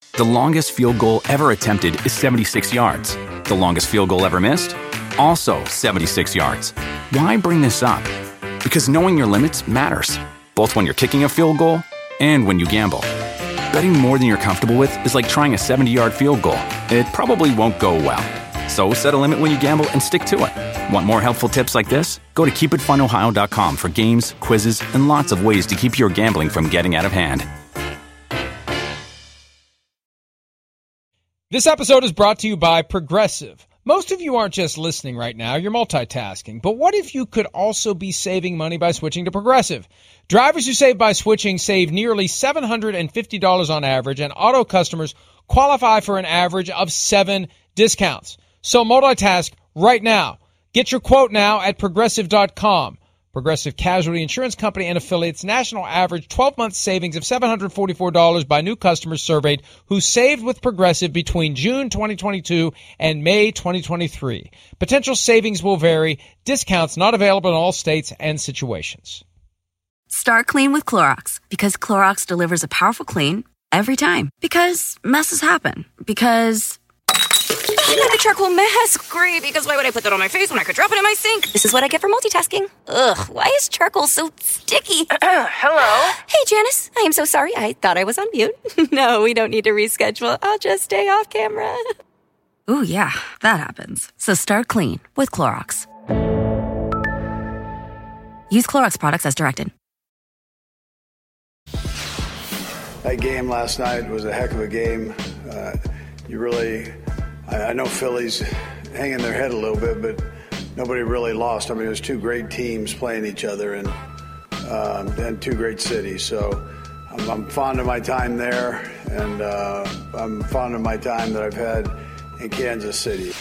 The longest field goal ever attempted is 76 yards. The longest field goal ever missed? Also 76 yards. Why bring this up? Because knowing your limits matters, both when you're kicking a field goal and when you gamble. Betting more than you're comfortable with is like trying a 70-yard field goal. It probably won't go well. So set a limit when you gamble and stick to it. Want more helpful tips like this? Go to keepitfunohio.com for games, quizzes, and lots of ways to keep your gambling from getting out of hand. This episode is brought to you by Progressive. Most of you aren't just listening right now, you're multitasking. But what if you could also be saving money by switching to Progressive? Drivers who save by switching save nearly $750 on average, and auto customers qualify for an average of 7 discounts. So multitask right now. Get your quote now at Progressive.com. Progressive Casualty Insurance Company and affiliates national average 12-month savings of $744 by new customers surveyed who saved with Progressive between June 2022 and May 2023. Potential savings will vary. Discounts not available in all states and situations. Start clean with Clorox because Clorox delivers a powerful clean every time. Because messes happen. Because... Not a charcoal mask. Great, because why would I put that on my face when I could drop it in my sink? This is what I get for multitasking. Ugh, why is charcoal so sticky? Hello? Hey, Janice. I am so sorry. I thought I was on mute. No, we don't need to reschedule. I'll just stay off camera. Ooh, yeah, that happens. So start clean with Clorox. Use Clorox products as directed. That game last night was a heck of a game. I know Philly's hanging their head a little bit, but nobody really lost. I mean, it was two great teams playing each other and two great cities. So I'm fond of my time there, and I'm fond of my time that I've had in Kansas City.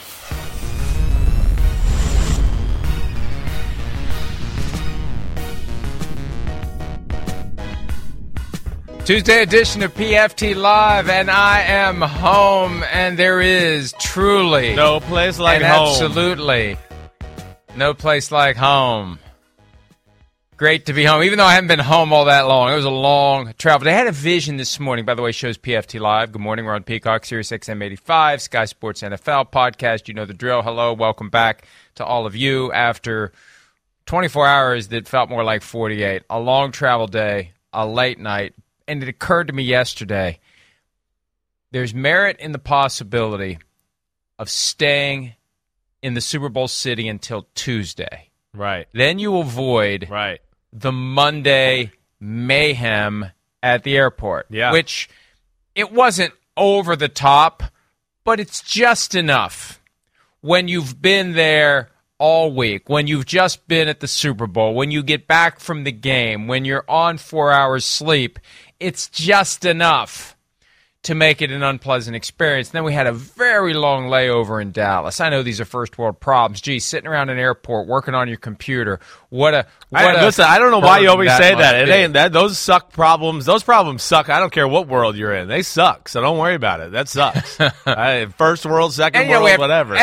Tuesday edition of PFT Live, and I am home, and there is truly no place like and home. Absolutely no place like home. Great to be home, even though I haven't been home all that long. It was a long travel. I had a vision this morning, by the way, shows PFT Live. Good morning, we're on Peacock, Sirius XM 85, Sky Sports NFL podcast. You know the drill. Hello, welcome back to all of you after 24 hours that felt more like 48. A long travel day, a late night. And it occurred to me yesterday, there's merit in the possibility of staying in the Super Bowl city until Tuesday. Right. Then you avoid the Monday mayhem at the airport, which it wasn't over the top, but it's just enough. When you've been there all week, when you've just been at the Super Bowl, when you get back from the game, when you're on 4 hours sleep, it's just enough to make it an unpleasant experience. And then we had a very long layover in Dallas. I know these are first world problems. Gee, sitting around an airport, working on your computer. Listen, I don't know why you always say that. It ain't that. Those suck problems. Those problems suck. I don't care what world you're in. They suck. So don't worry about it. That sucks. First world, second world, whatever.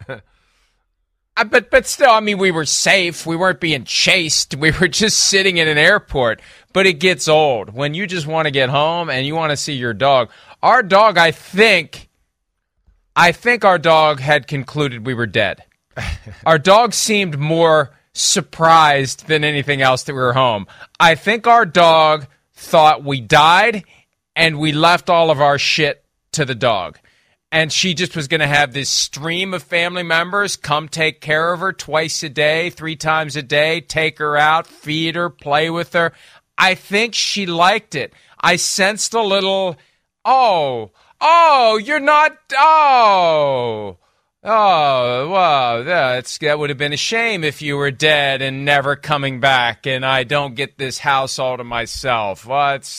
But still, I mean, we were safe. We weren't being chased. We were just sitting in an airport. But it gets old when you just want to get home and you want to see your dog. Our dog, I think our dog had concluded we were dead. Our dog seemed more surprised than anything else that we were home. I think our dog thought we died and we left all of our shit to the dog. And she just was going to have this stream of family members come take care of her twice a day, 3 times a day, take her out, feed her, play with her. I think she liked it. I sensed a little, you're not, well, that would have been a shame if you were dead and never coming back, and I don't get this house all to myself. Well, that's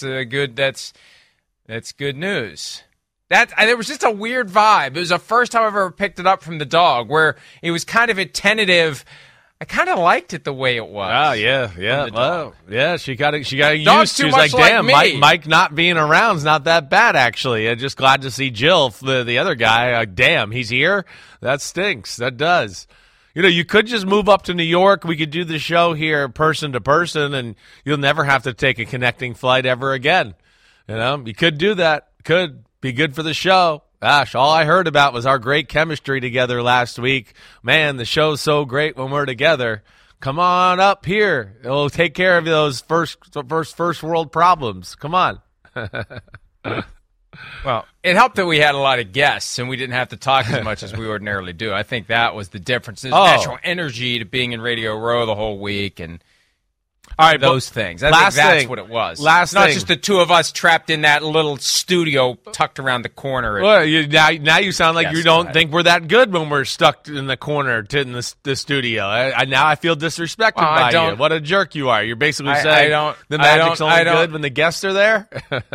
good news. There was just a weird vibe. It was the first time I've ever picked it up from the dog, where it was kind of a tentative. I kind of liked it the way it was. Oh, yeah. Well, yeah, she got used to it. She was like, damn, me. Mike not being around is not that bad, actually. I'm just glad to see Jill, the other guy. Damn, he's here? That stinks. That does. You know, you could just move up to New York. We could do the show here person to person, and you'll never have to take a connecting flight ever again. You know, you could do that. Could. Be good for the show. Gosh, all I heard about was our great chemistry together last week. Man, the show's so great when we're together. Come on up here. It'll take care of those first world problems. Come on. Well, it helped that we had a lot of guests and we didn't have to talk as much as we ordinarily do. I think that was the difference. There's natural energy to being in Radio Row the whole week and all right, those things. I think that's what it was. It's not just the two of us trapped in that little studio tucked around the corner. Well, now you sound like you don't think we're that good when we're stuck in the corner in the studio. Now I feel disrespected by you. What a jerk you are. You're basically saying the magic's only good when the guests are there?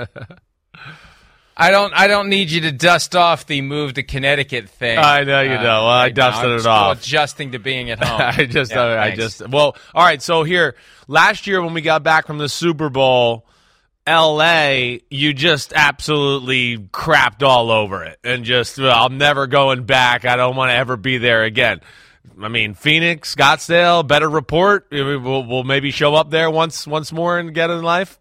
I don't need you to dust off the move to Connecticut thing. I know you know. Well, I dusted it off. Adjusting to being at home. All right. So here, last year when we got back from the Super Bowl, L.A., you just absolutely crapped all over it, and just I'm never going back. I don't want to ever be there again. I mean, Phoenix, Scottsdale, better report. We'll maybe show up there once more and get in life.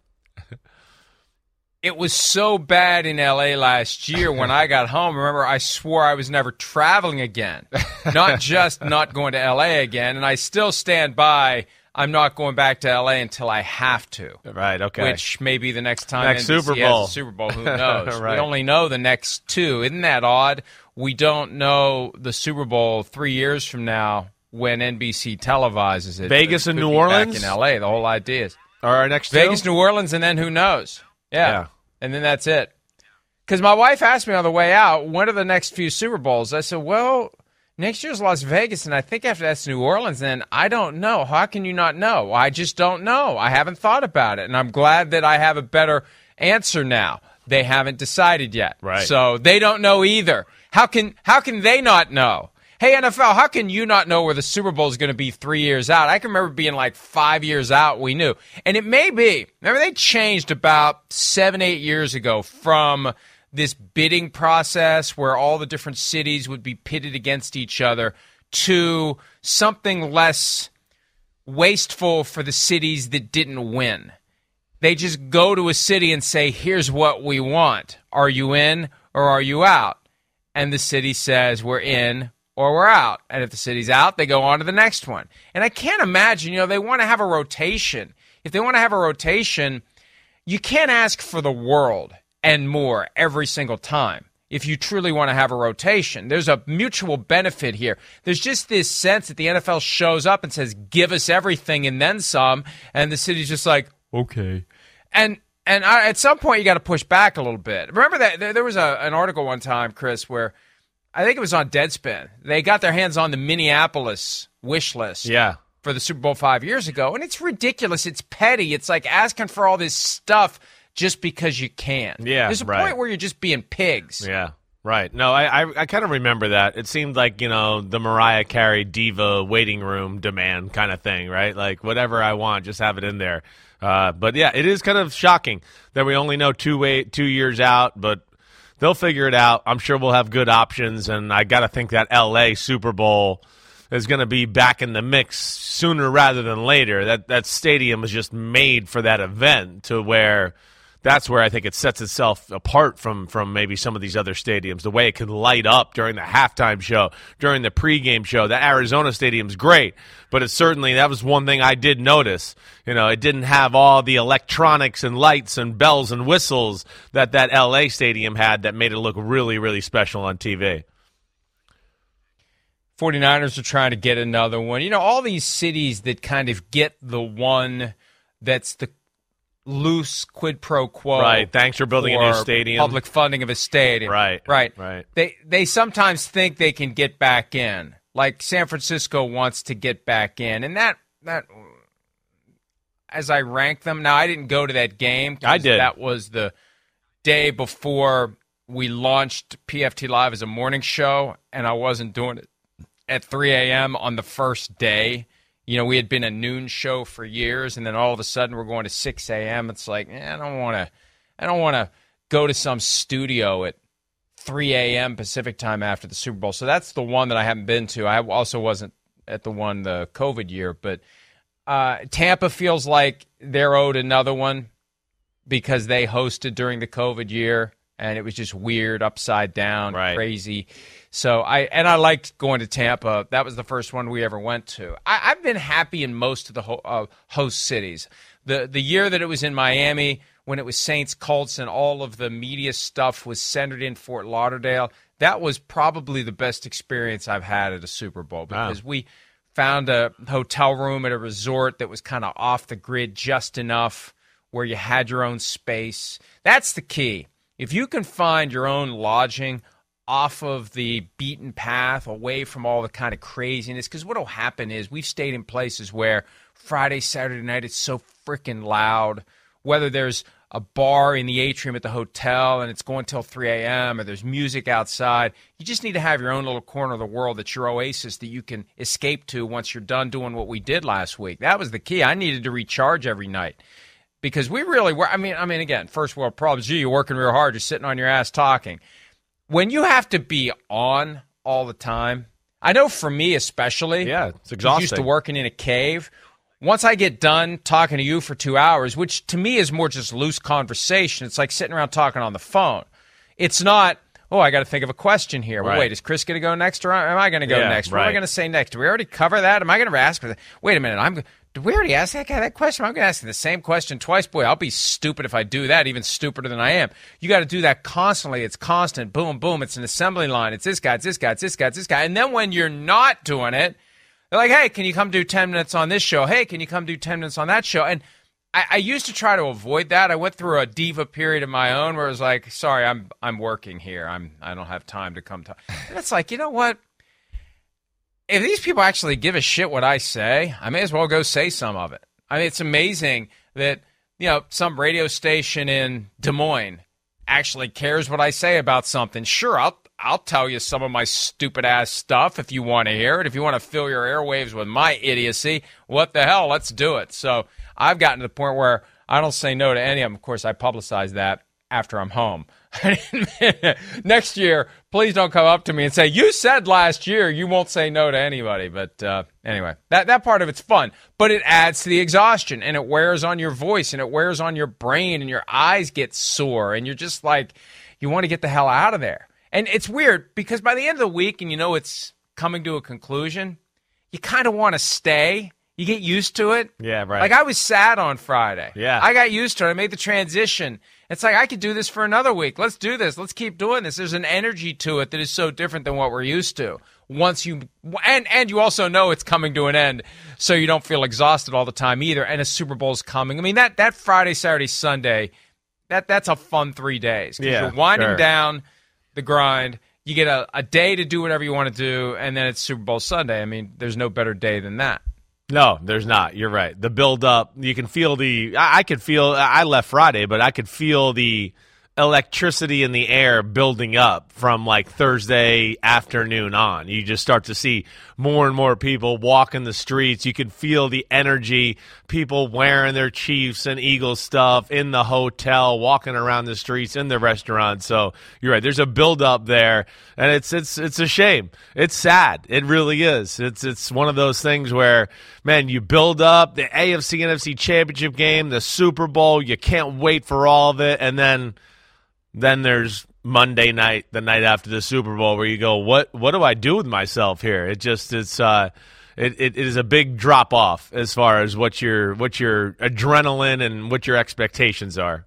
It was so bad in L.A. last year when I got home. Remember, I swore I was never traveling again, not just not going to L.A. again. And I still stand by I'm not going back to L.A. until I have to. Right, okay. Which may be the next time next NBC Super Bowl. has a Super Bowl. Who knows? Right. We only know the next two. Isn't that odd? We don't know the Super Bowl 3 years from now when NBC televises it. Vegas and New Orleans? Back in L.A. The whole idea is our next Vegas, New Orleans, and then who knows? Yeah. And then that's it. Because my wife asked me on the way out, when are the next few Super Bowls? I said, well, next year's Las Vegas, and I think after that's New Orleans, and I don't know. How can you not know? I just don't know. I haven't thought about it, and I'm glad that I have a better answer now. They haven't decided yet. Right. So they don't know either. How can they not know? Hey, NFL, how can you not know where the Super Bowl is going to be 3 years out? I can remember being like 5 years out, we knew. And it may be. Remember, they changed about 7-8 years ago from this bidding process where all the different cities would be pitted against each other to something less wasteful for the cities that didn't win. They just go to a city and say, here's what we want. Are you in or are you out? And the city says, we're in or we're out. And if the city's out, they go on to the next one. And I can't imagine, they want to have a rotation. If they want to have a rotation, you can't ask for the world and more every single time if you truly want to have a rotation. There's a mutual benefit here. There's just this sense that the NFL shows up and says, give us everything and then some, and the city's just like, okay. And at some point, you got to push back a little bit. Remember that there was an article one time, Chris, where I think it was on Deadspin. They got their hands on the Minneapolis wish list for the Super Bowl 5 years ago. And it's ridiculous. It's petty. It's like asking for all this stuff just because you can. Yeah, there's a point where you're just being pigs. Yeah, right. No, I kind of remember that. It seemed like, the Mariah Carey diva waiting room demand kind of thing, right? Like, whatever I want, just have it in there. But, yeah, it is kind of shocking that we only know 2 years out, but they'll figure it out. I'm sure we'll have good options, and I got to think that L.A. Super Bowl is going to be back in the mix sooner rather than later. That stadium was just made for that event, to where that's where I think it sets itself apart from maybe some of these other stadiums. The way it can light up during the halftime show, during the pregame show. That Arizona stadium's great, but that was one thing I did notice. It didn't have all the electronics and lights and bells and whistles that L.A. stadium had that made it look really, really special on TV. 49ers are trying to get another one. All these cities that kind of get the one that's the loose quid pro quo. Right. Thanks for building a new stadium. Public funding of a stadium. Right. They sometimes think they can get back in. Like San Francisco wants to get back in. And that as I rank them, now I didn't go to that game. I did. That was the day before we launched PFT Live as a morning show, and I wasn't doing it at 3 a.m. on the first day. We had been a noon show for years, and then all of a sudden we're going to 6 a.m. It's like, I don't want to go to some studio at 3 a.m. Pacific time after the Super Bowl. So that's the one that I haven't been to. I also wasn't at the one the COVID year, but Tampa feels like they're owed another one because they hosted during the COVID year, and it was just weird, upside down, Right. crazy. So I liked going to Tampa. That was the first one we ever went to. I've been happy in most of the host cities. The year that it was in Miami, when it was Saints Colts and all of the media stuff was centered in Fort Lauderdale, that was probably the best experience I've had at a Super Bowl because we found a hotel room at a resort that was kind of off the grid just enough where you had your own space. That's the key. If you can find your own lodging off of the beaten path, away from all the kind of craziness, because what will happen is we've stayed in places where Friday, Saturday night, it's so freaking loud, whether there's a bar in the atrium at the hotel and it's going till 3 a.m. or there's music outside. You just need to have your own little corner of the world that's your oasis that you can escape to once you're done doing what we did last week. That was the key. I needed to recharge every night because we really were. I mean, again, first world problems. Gee, you're working real hard. You're sitting on your ass talking. When you have to be on all the time, I know for me especially, it's exhausting. Used to working in a cave. Once I get done talking to you for 2 hours, which to me is more just loose conversation, it's like sitting around talking on the phone. It's not, I got to think of a question here. Well, wait, is Chris going to go next or am I going to go next? What am I going to say next? Did we already cover that? Am I going to ask? Wait a minute, did we already ask that guy that question? I'm going to ask him the same question twice. Boy, I'll be stupid if I do that, even stupider than I am. You got to do that constantly. It's constant. Boom, boom. It's an assembly line. It's this guy, it's this guy, it's this guy, it's this guy. And then when you're not doing it, they're like, hey, can you come do 10 minutes on this show? Hey, can you come do 10 minutes on that show? And I used to try to avoid that. I went through a diva period of my own where it was like, sorry, I'm working here. I don't have time to come talk. And it's like, you know what? If these people actually give a shit what I say, I may as well go say some of it. I mean, it's amazing that, some radio station in Des Moines actually cares what I say about something. Sure, I'll tell you some of my stupid-ass stuff if you want to hear it. If you want to fill your airwaves with my idiocy, what the hell? Let's do it. So I've gotten to the point where I don't say no to any of them. Of course, I publicize that after I'm home. Next year, please don't come up to me and say, you said last year you won't say no to anybody. But anyway, that part of it's fun. But it adds to the exhaustion, and it wears on your voice, and it wears on your brain, and your eyes get sore, and you're just like, you want to get the hell out of there. And it's weird because by the end of the week, and it's coming to a conclusion, you kind of want to stay. You get used to it. Yeah, right. Like I was sad on Friday. Yeah. I got used to it. I made the transition. It's like I could do this for another week. Let's do this. Let's keep doing this. There's an energy to it that is so different than what we're used to. Once you and you also know it's coming to an end, so you don't feel exhausted all the time either. And a Super Bowl's coming. I mean that Friday, Saturday, Sunday, that's a fun 3 days. Yeah, you're winding sure. down the grind. You get a day to do whatever you want to do, and then it's Super Bowl Sunday. I mean, there's no better day than that. No, there's not. You're right. The build-up, you can feel I left Friday, but I could feel the electricity in the air building up from like Thursday afternoon on. You just start to see more and more people walking the streets. You can feel the energy, people wearing their Chiefs and Eagles stuff in the hotel, walking around the streets, in the restaurant. So you're right. There's a build up there, and it's a shame. It's sad. It really is. It's one of those things where, man, you build up the AFC NFC Championship game, the Super Bowl. You can't wait for all of it, and then there's Monday night, the night after the Super Bowl, where you go, what do I do with myself here? It is a big drop off as far as what your adrenaline and what your expectations are.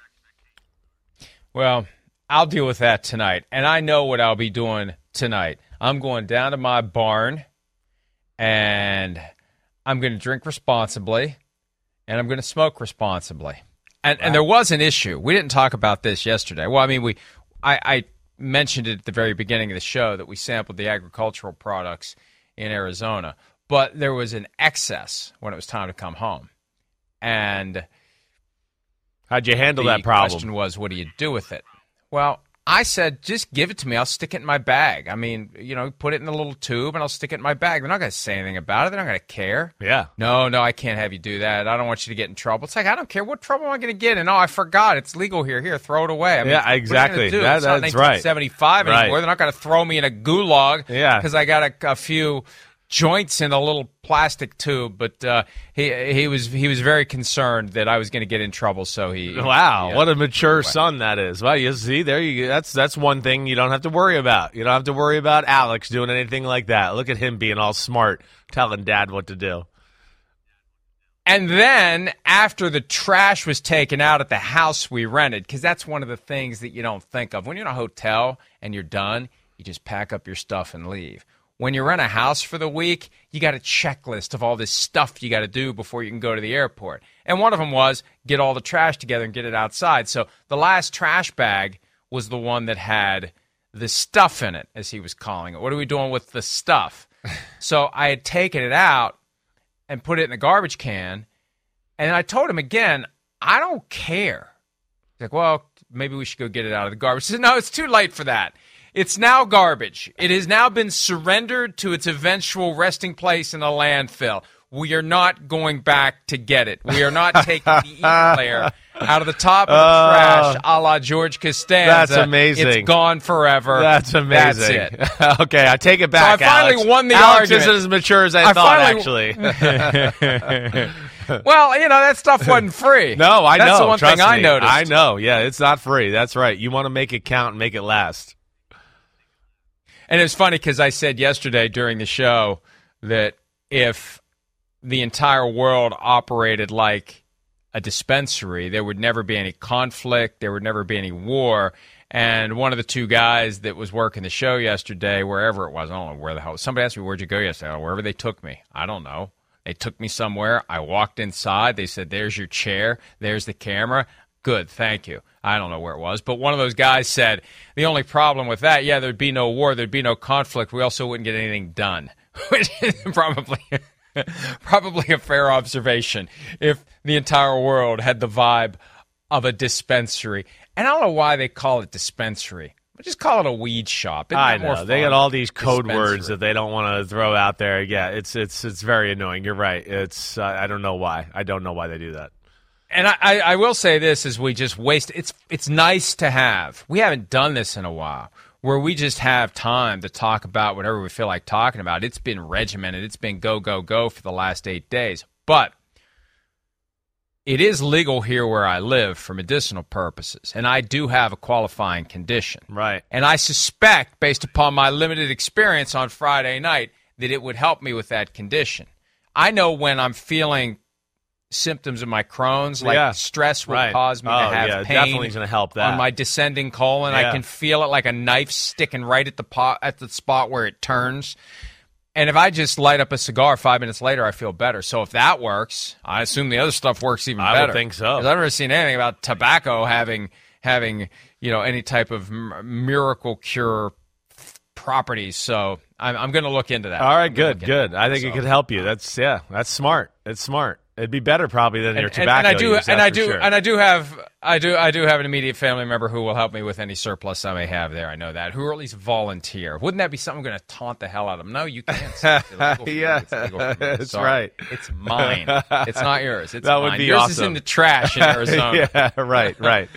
Well, I'll deal with that tonight, and I know what I'll be doing tonight. I'm going down to my barn, and I'm going to drink responsibly, and I'm going to smoke responsibly. And there was an issue. We didn't talk about this yesterday. Well, I mean, I mentioned it at the very beginning of the show that we sampled the agricultural products in Arizona, but there was an excess when it was time to come home. And how'd you handle that problem? The question was, what do you do with it? Well, I said, just give it to me. I'll stick it in my bag. I mean, put it in a little tube, and I'll stick it in my bag. They're not going to say anything about it. They're not going to care. Yeah. No, I can't have you do that. I don't want you to get in trouble. It's like, I don't care. What trouble am I going to get in? Oh, I forgot. It's legal here. Here, throw it away. I mean, yeah, exactly. It's not 1975 right. anymore. They're not going to throw me in a gulag because I got a few joints in a little plastic tube, but he was very concerned that I was going to get in trouble. So what a mature son that is. Well, you see, there you go. That's one thing you don't have to worry about. You don't have to worry about Alex doing anything like that. Look at him being all smart, telling Dad what to do. And then after the trash was taken out at the house we rented, because that's one of the things that you don't think of when you're in a hotel and you're done, you just pack up your stuff and leave. When you rent a house for the week, you got a checklist of all this stuff you got to do before you can go to the airport. And one of them was get all the trash together and get it outside. So the last trash bag was the one that had the stuff in it, as he was calling it. What are we doing with the stuff? So I had taken it out and put it in the garbage can. And I told him again, I don't care. He's like, well, maybe we should go get it out of the garbage. I said, no, it's too late for that. It's now garbage. It has now been surrendered to its eventual resting place in a landfill. We are not going back to get it. We are not taking the evil layer out of the top of the trash, a la George Costanza. That's amazing. It's gone forever. That's amazing. That's it. Okay, I take it back, so I finally Alex. won the Alex argument. isn't as mature as I thought, actually. Well, that stuff wasn't free. No, I know. That's the one Trust thing I me. noticed. I know. Yeah, it's not free. That's right. You want to make it count and make it last. And it's funny because I said yesterday during the show that if the entire world operated like a dispensary, there would never be any conflict, there would never be any war. And one of the two guys that was working the show yesterday, wherever it was, I don't know where the hell, somebody asked me, where'd you go yesterday? Wherever they took me. I don't know. They took me somewhere. I walked inside. They said, there's your chair. There's the camera. Good, thank you. I don't know where it was. But one of those guys said, the only problem with that, there'd be no war, there'd be no conflict. We also wouldn't get anything done, which is probably a fair observation if the entire world had the vibe of a dispensary. And I don't know why they call it dispensary. Just call it a weed shop. I know. They got all these code words that they don't want to throw out there. Yeah, it's very annoying. You're right. It's I don't know why. I don't know why they do that. And I will say this as we just waste. It's nice to have. We haven't done this in a while where we just have time to talk about whatever we feel like talking about. It's been regimented. It's been go, go, go for the last 8 days. But it is legal here where I live for medicinal purposes, and I do have a qualifying condition. Right. And I suspect, based upon my limited experience on Friday night, that it would help me with that condition. I know when I'm feeling symptoms of my Crohn's, like stress will cause me to have pain. Definitely going to help that. On my descending colon. I can feel it like a knife sticking right at the spot where it turns. And if I just light up a cigar 5 minutes later, I feel better. So if that works, I assume the other stuff works even better. I would think so. Because I've never seen anything about tobacco having any type of miracle cure properties. So I'm going to look into that. All right, good. I think it could help you. That's smart. It's smart. It'd be better probably than your tobacco. I do have an immediate family member who will help me with any surplus I may have there. I know that. Who will at least volunteer. Wouldn't that be something I'm going to taunt the hell out of them? No, you can't. That's right. It's mine. It's not yours. It's that mine. Would be yours awesome. Is in the trash in Arizona. Yeah, right.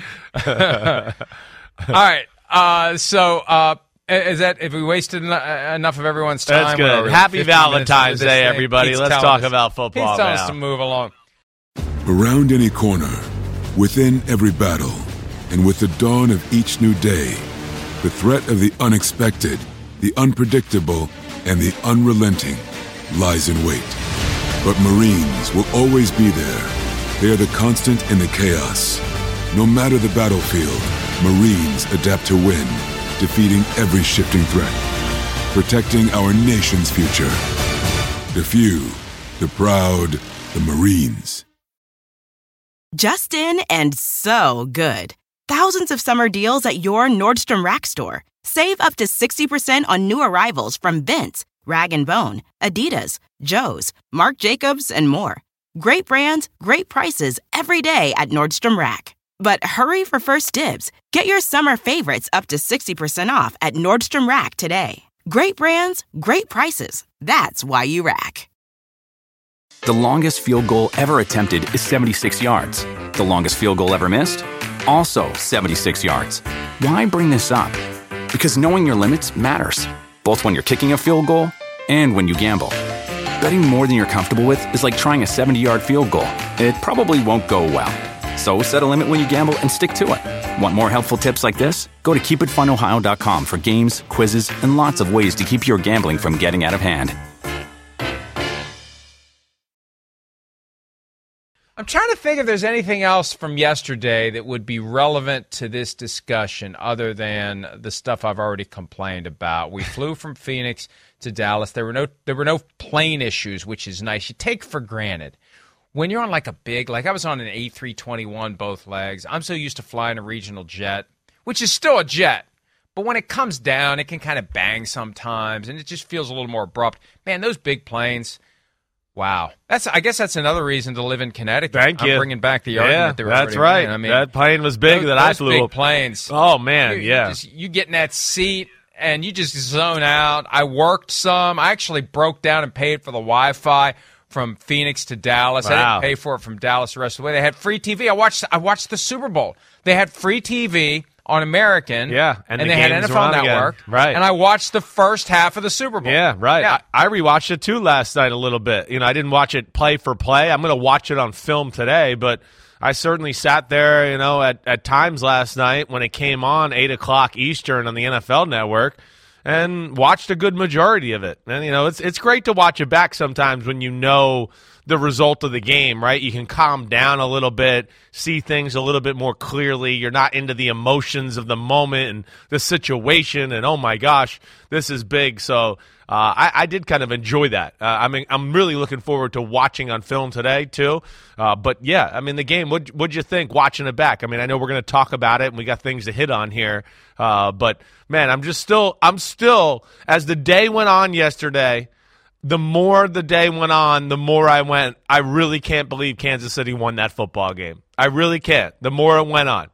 All right. So is that if we wasted enough of everyone's time? That's good. Happy Valentine's Day, everybody. Let's talk about football now. He's telling us to move along. Around any corner, within every battle, and with the dawn of each new day, the threat of the unexpected, the unpredictable, and the unrelenting lies in wait. But Marines will always be there. They are the constant in the chaos. No matter the battlefield, Marines adapt to win, defeating every shifting threat, protecting our nation's future. The few, the proud, the Marines. Just in and so good. Thousands of summer deals at your Nordstrom Rack store. Save up to 60% on new arrivals from Vince, Rag & Bone, Adidas, Joe's, Marc Jacobs, and more. Great brands, great prices every day at Nordstrom Rack. But hurry for first dibs. Get your summer favorites up to 60% off at Nordstrom Rack today. Great brands, great prices. That's why you rack. The longest field goal ever attempted is 76 yards. The longest field goal ever missed? Also 76 yards. Why bring this up? Because knowing your limits matters, both when you're kicking a field goal and when you gamble. Betting more than you're comfortable with is like trying a 70-yard field goal. It probably won't go well. So set a limit when you gamble and stick to it. Want more helpful tips like this? Go to keepitfunohio.com for games, quizzes, and lots of ways to keep your gambling from getting out of hand. I'm trying to think if there's anything else from yesterday that would be relevant to this discussion other than the stuff I've already complained about. We flew from Phoenix to Dallas. There were no plane issues, which is nice. You take for granted. When you're on like I was on an A321 both legs. I'm so used to flying a regional jet, which is still a jet. But when it comes down, it can kind of bang sometimes, and it just feels a little more abrupt. Man, those big planes. Wow. I guess that's another reason to live in Connecticut. Thank you. I'm bringing back the argument that that's right. I mean, that plane was big that I flew. Big planes. Oh, man, You get in that seat, and you just zone out. I worked some. I actually broke down and paid for the Wi-Fi from Phoenix to Dallas. Wow. I didn't pay for it from Dallas the rest of the way. They had free TV. I watched the Super Bowl. They had free TV on American. Yeah, and the they had games NFL Network. Again. Right. And I watched the first half of the Super Bowl. Yeah, right. Yeah. I rewatched it too last night a little bit. I didn't watch it play for play. I'm going to watch it on film today, but I certainly sat there, at times last night when it came on 8 o'clock Eastern on the NFL Network and watched a good majority of it. And, it's great to watch it back sometimes when you know the result of the game, right? You can calm down a little bit, see things a little bit more clearly. You're not into the emotions of the moment and the situation and, oh, my gosh, this is big. So I did kind of enjoy that. I'm really looking forward to watching on film today, too. But, yeah, the game, what'd you think watching it back? I know we're going to talk about it, and we got things to hit on here. But, man, I'm still, as the day went on yesterday, the more the day went on, the more I went, I really can't believe Kansas City won that football game. I really can't. The more it went on.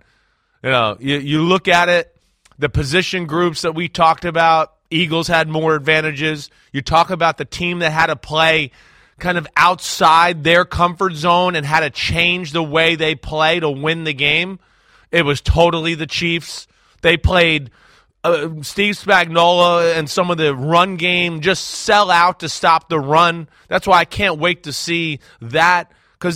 You look at it, the position groups that we talked about, Eagles had more advantages. You talk about the team that had to play kind of outside their comfort zone and had to change the way they play to win the game. It was totally the Chiefs. They played Steve Spagnuolo and some of the run game just sell out to stop the run. That's why I can't wait to see that because,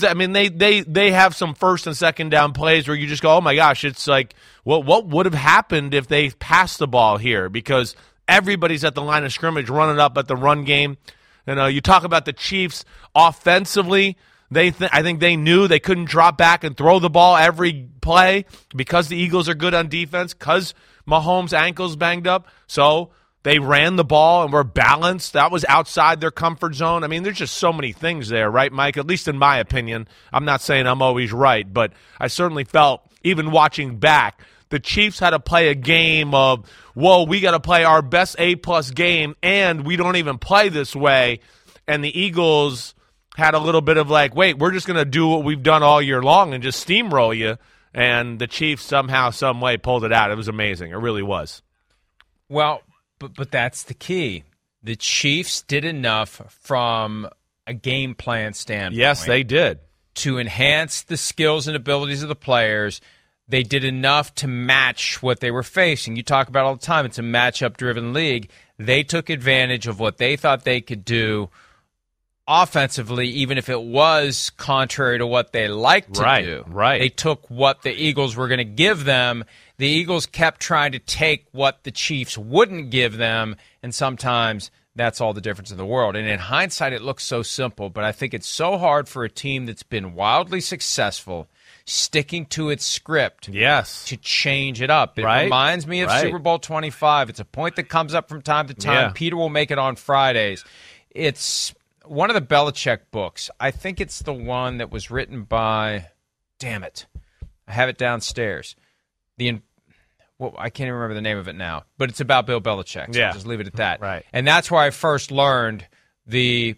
they have some first and second down plays where you just go, oh, my gosh, it's like, what would have happened if they passed the ball here? Because everybody's at the line of scrimmage running up at the run game. You talk about the Chiefs offensively. I think they knew they couldn't drop back and throw the ball every play because the Eagles are good on defense, because Mahomes' ankle's banged up. So they ran the ball and were balanced. That was outside their comfort zone. There's just so many things there, right, Mike? At least in my opinion. I'm not saying I'm always right, but I certainly felt, even watching back, the Chiefs had to play a game of, whoa, we got to play our best A-plus game, and we don't even play this way. And the Eagles had a little bit of like, wait, we're just going to do what we've done all year long and just steamroll you. And the Chiefs somehow, some way pulled it out. It was amazing. It really was. Well, but that's the key. The Chiefs did enough from a game plan standpoint. Yes, they did. To enhance the skills and abilities of the players. They did enough to match what they were facing. You talk about all the time, it's a matchup-driven league. They took advantage of what they thought they could do offensively, even if it was contrary to what they liked to do. Right. They took what the Eagles were going to give them. The Eagles kept trying to take what the Chiefs wouldn't give them, and sometimes that's all the difference in the world. And in hindsight, it looks so simple, but I think it's so hard for a team that's been wildly successful sticking to its script to change it up. It reminds me of Super Bowl 25. It's a point that comes up from time to time. Yeah. Peter will make it on Fridays. It's one of the Belichick books. I think it's the one that was written by, damn it, I have it downstairs. I can't even remember the name of it now, but it's about Bill Belichick. So I'll just leave it at that. Right. And that's where I first learned the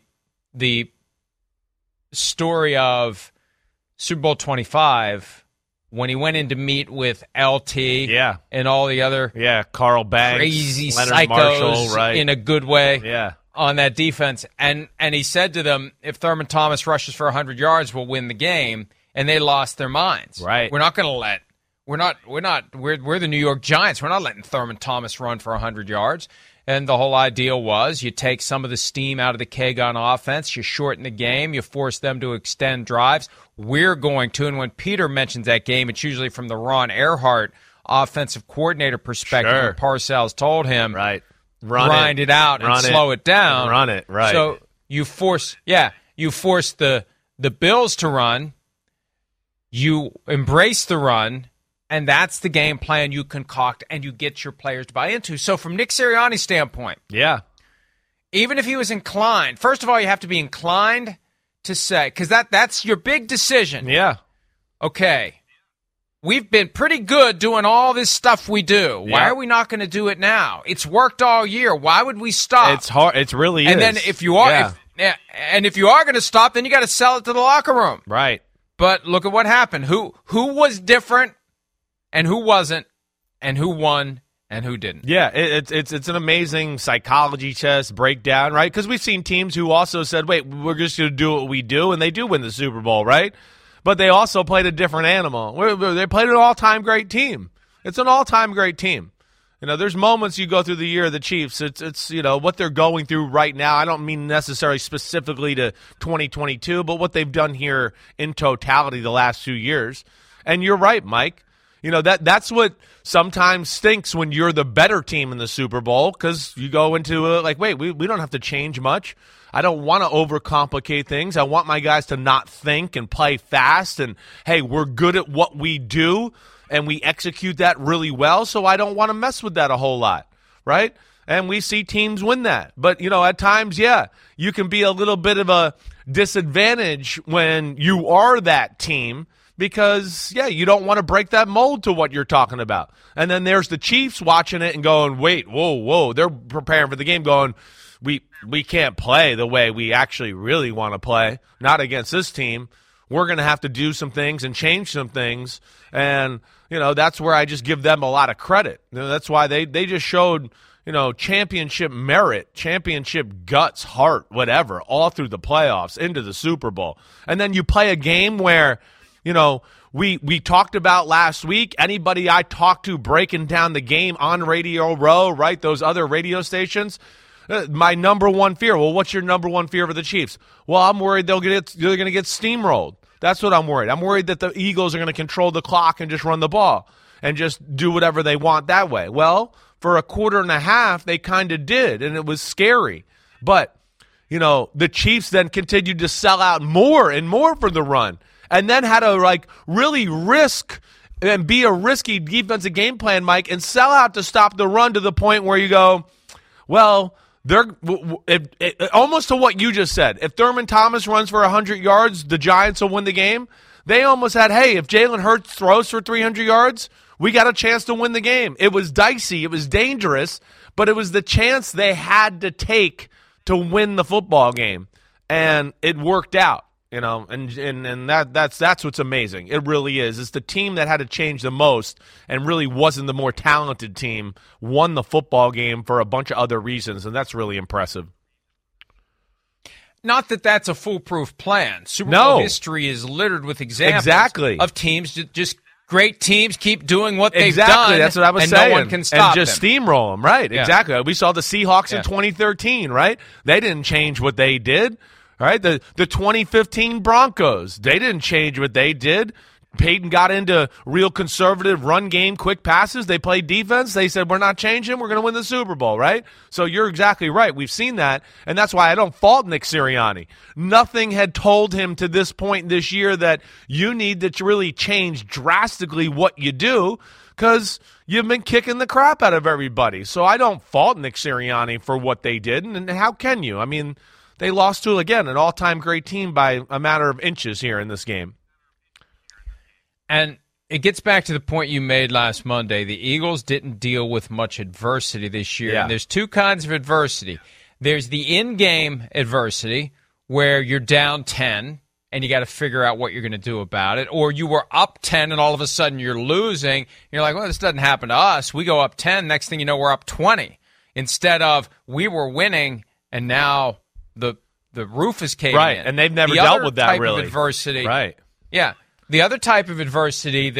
story of Super Bowl 25 when he went in to meet with LT and all the other Carl Banks, crazy Leonard psychos Marshall, in a good way on that defense. And he said to them, if Thurman Thomas rushes for 100 yards, we'll win the game. And they lost their minds. Right. We're not going to let We're the New York Giants. We're not letting Thurman Thomas run for 100 yards. And the whole idea was you take some of the steam out of the keg on offense, you shorten the game, you force them to extend drives. We're going to, and when Peter mentions that game, it's usually from the Ron Earhart offensive coordinator perspective. Sure. Where Parcells told him, right, grind it out and slow it down. Run it, right. So you force the Bills to run, you embrace the run, and that's the game plan you concoct and you get your players to buy into. So from Nick Sirianni's standpoint, yeah, even if he was inclined, first of all, you have to be inclined to say, because that's your big decision. Yeah. Okay, we've been pretty good doing all this stuff we do. Why are we not going to do it now? It's worked all year. Why would we stop? It's hard. It really and is. And then if you are, if you are going to stop, then you got to sell it to the locker room. Right. But look at what happened. Who was different? And who wasn't, and who won, and who didn't. Yeah, it's an amazing psychology test breakdown, right? Because we've seen teams who also said, wait, we're just going to do what we do, and they do win the Super Bowl, right? But they also played a different animal. They played an all-time great team. It's an all-time great team. You know, there's moments you go through the year of the Chiefs. It's you know, what they're going through right now. I don't mean necessarily specifically to 2022, but what they've done here in totality the last few years. And you're right, Mike. You know, that's what sometimes stinks when you're the better team in the Super Bowl, because you go into like, wait, we don't have to change much. I don't want to overcomplicate things. I want my guys to not think and play fast. And, hey, we're good at what we do, and we execute that really well, so I don't want to mess with that a whole lot, right? And we see teams win that. But, you know, at times, yeah, you can be a little bit of a disadvantage when you are that team, because, yeah, you don't want to break that mold to what you're talking about. And then there's the Chiefs watching it and going, wait, whoa. They're preparing for the game going, we can't play the way we actually really want to play, not against this team. We're going to have to do some things and change some things. And, you know, that's where I just give them a lot of credit. You know, that's why they just showed, you know, championship merit, championship guts, heart, whatever, all through the playoffs into the Super Bowl. And then you play a game where, you know, we talked about last week, anybody I talked to breaking down the game on Radio Row, right, those other radio stations, my number one fear. Well, what's your number one fear for the Chiefs? Well, I'm worried they're going to get steamrolled. That's what I'm worried. I'm worried that the Eagles are going to control the clock and just run the ball and just do whatever they want that way. Well, for a quarter and a half, they kind of did, and it was scary. But, you know, the Chiefs then continued to sell out more and more for the run, and then had to, like, really risk and be a risky defensive game plan, Mike, and sell out to stop the run to the point where you go, well, they're almost to what you just said. If Thurman Thomas runs for 100 yards, the Giants will win the game. They almost had, hey, if Jalen Hurts throws for 300 yards, we got a chance to win the game. It was dicey. It was dangerous, but it was the chance they had to take to win the football game, and it worked out. You know, and that's what's amazing. It really is. It's the team that had to change the most and really wasn't the more talented team, won the football game for a bunch of other reasons, and that's really impressive. Not that that's a foolproof plan. Super Bowl history is littered with examples of teams, just great teams keep doing what they've done. That's what I was and saying. No one can stop and just them. Steamroll them, right? Yeah. Exactly. We saw the Seahawks in 2013, right? They didn't change what they did. All right, the 2015 Broncos, they didn't change what they did. Peyton got into real conservative run game, quick passes. They played defense. They said, we're not changing. We're going to win the Super Bowl, right? So you're exactly right. We've seen that, and that's why I don't fault Nick Sirianni. Nothing had told him to this point this year that you need to really change drastically what you do, because you've been kicking the crap out of everybody. So I don't fault Nick Sirianni for what they did, and how can you? I mean, they lost to, again, an all-time great team by a matter of inches here in this game. And it gets back to the point you made last Monday. The Eagles didn't deal with much adversity this year. Yeah. And there's two kinds of adversity. There's the in-game adversity, where you're down 10 and you got to figure out what you're going to do about it. Or you were up 10 and all of a sudden you're losing. You're like, well, this doesn't happen to us. We go up 10. Next thing you know, we're up 20. Instead of we were winning and now the roof is caving in. And they've never dealt with that, really. Of adversity, right? Yeah, the other type of adversity that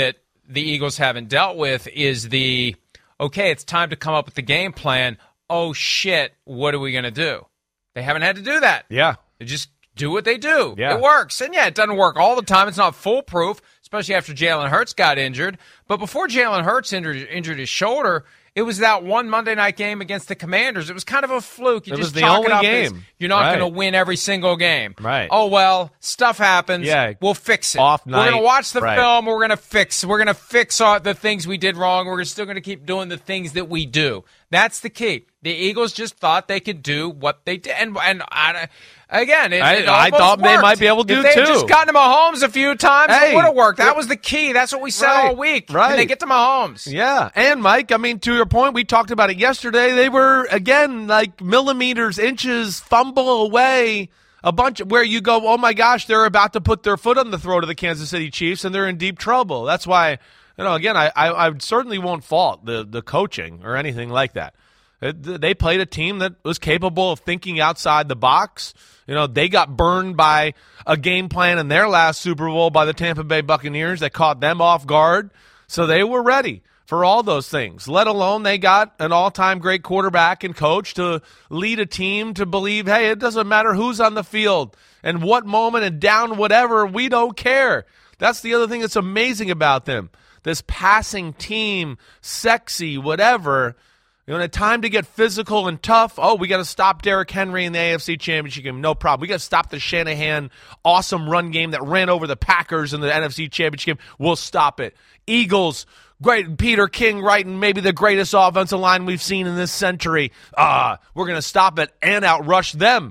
the Eagles haven't dealt with is okay, it's time to come up with the game plan. Oh, shit, what are we going to do? They haven't had to do that. Yeah. They just do what they do. Yeah. It works. And, yeah, it doesn't work all the time. It's not foolproof, especially after Jalen Hurts got injured. But before Jalen Hurts injured his shoulder, it was that one Monday night game against the Commanders. It was kind of a fluke. You it just was the chalk only it up game. as you're not Right. going to win every single game. Right. Oh, well, stuff happens. Yeah. We'll fix it. Off We're night. going to watch the Right. film. We're going to fix all the things we did wrong. We're still going to keep doing the things that we do. That's the key. The Eagles just thought they could do what they did. And again, it I almost thought they worked. might be able to if do they too. had just gotten to Mahomes a few times, Hey, it would have worked. That was the key. That's what we said Right. all week. Right. Can they get to Mahomes? Yeah. And, Mike, I mean, to your point, we talked about it yesterday. They were, again, like millimeters, inches, fumble away. A bunch where you go, oh, my gosh, they're about to put their foot on the throat of the Kansas City Chiefs, and they're in deep trouble. That's why, again, I certainly won't fault the coaching or anything like that. They played a team that was capable of thinking outside the box. They got burned by a game plan in their last Super Bowl by the Tampa Bay Buccaneers that caught them off guard. So they were ready for all those things, let alone they got an all-time great quarterback and coach to lead a team to believe, hey, it doesn't matter who's on the field and what moment and down whatever, we don't care. That's the other thing that's amazing about them. This passing team, sexy, whatever. When it's time to get physical and tough, we got to stop Derrick Henry in the AFC Championship game. No problem. We got to stop the Shanahan awesome run game that ran over the Packers in the NFC Championship game. We'll stop it. Eagles, great. Peter King writing maybe the greatest offensive line we've seen in this century. We're going to stop it and outrush them.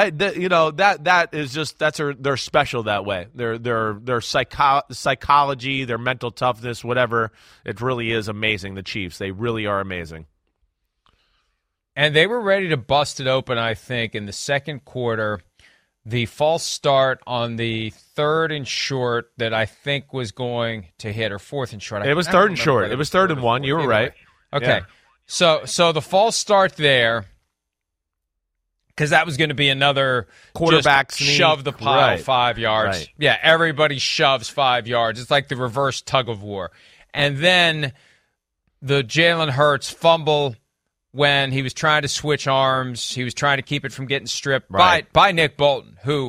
That is just they're special that way. Their psychology, their mental toughness, whatever. It really is amazing. The Chiefs, they really are amazing. And they were ready to bust it open, I think, in the second quarter. The false start on the 3rd and short that I think was going to hit, or 4th and short. It was 3rd and short. It was 3rd and 1. You were right. Okay. Yeah. So the false start there, because that was going to be another quarterback sneak. Shove the pile 5 yards. Right. Yeah, everybody shoves 5 yards. It's like the reverse tug of war. And then the Jalen Hurts fumble when he was trying to switch arms. He was trying to keep it from getting stripped by Nick Bolton, who,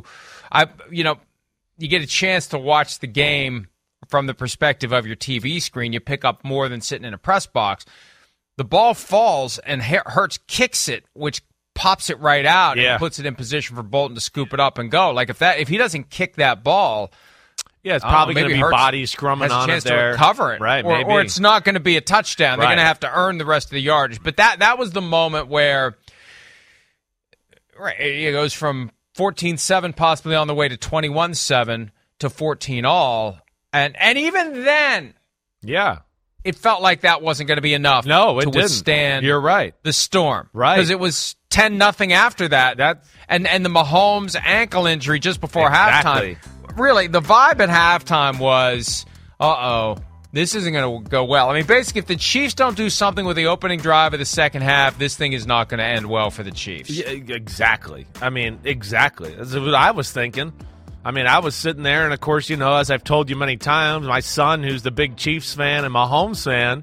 you get a chance to watch the game from the perspective of your TV screen. You pick up more than sitting in a press box. The ball falls, and Hurts kicks it, which pops it right out and puts it in position for Bolton to scoop it up and go. Like if he doesn't kick that ball, it's probably going to be body scrumming on it there. Has a chance to recover it. Right, or it's not going to be a touchdown. They're going to have to earn the rest of the yardage. But that was the moment where it goes from 14-7 possibly on the way to 21-7 to 14-all. And even then, it felt like that wasn't going to be enough to withstand You're right. the storm. Right. Because it was 10-0 after that. And the Mahomes ankle injury just before halftime. Really, the vibe at halftime was, this isn't going to go well. I mean, basically, if the Chiefs don't do something with the opening drive of the second half, this thing is not going to end well for the Chiefs. Yeah, exactly. I mean, exactly. That's what I was thinking. I mean, I was sitting there, and of course, as I've told you many times, my son, who's the big Chiefs fan and Mahomes fan,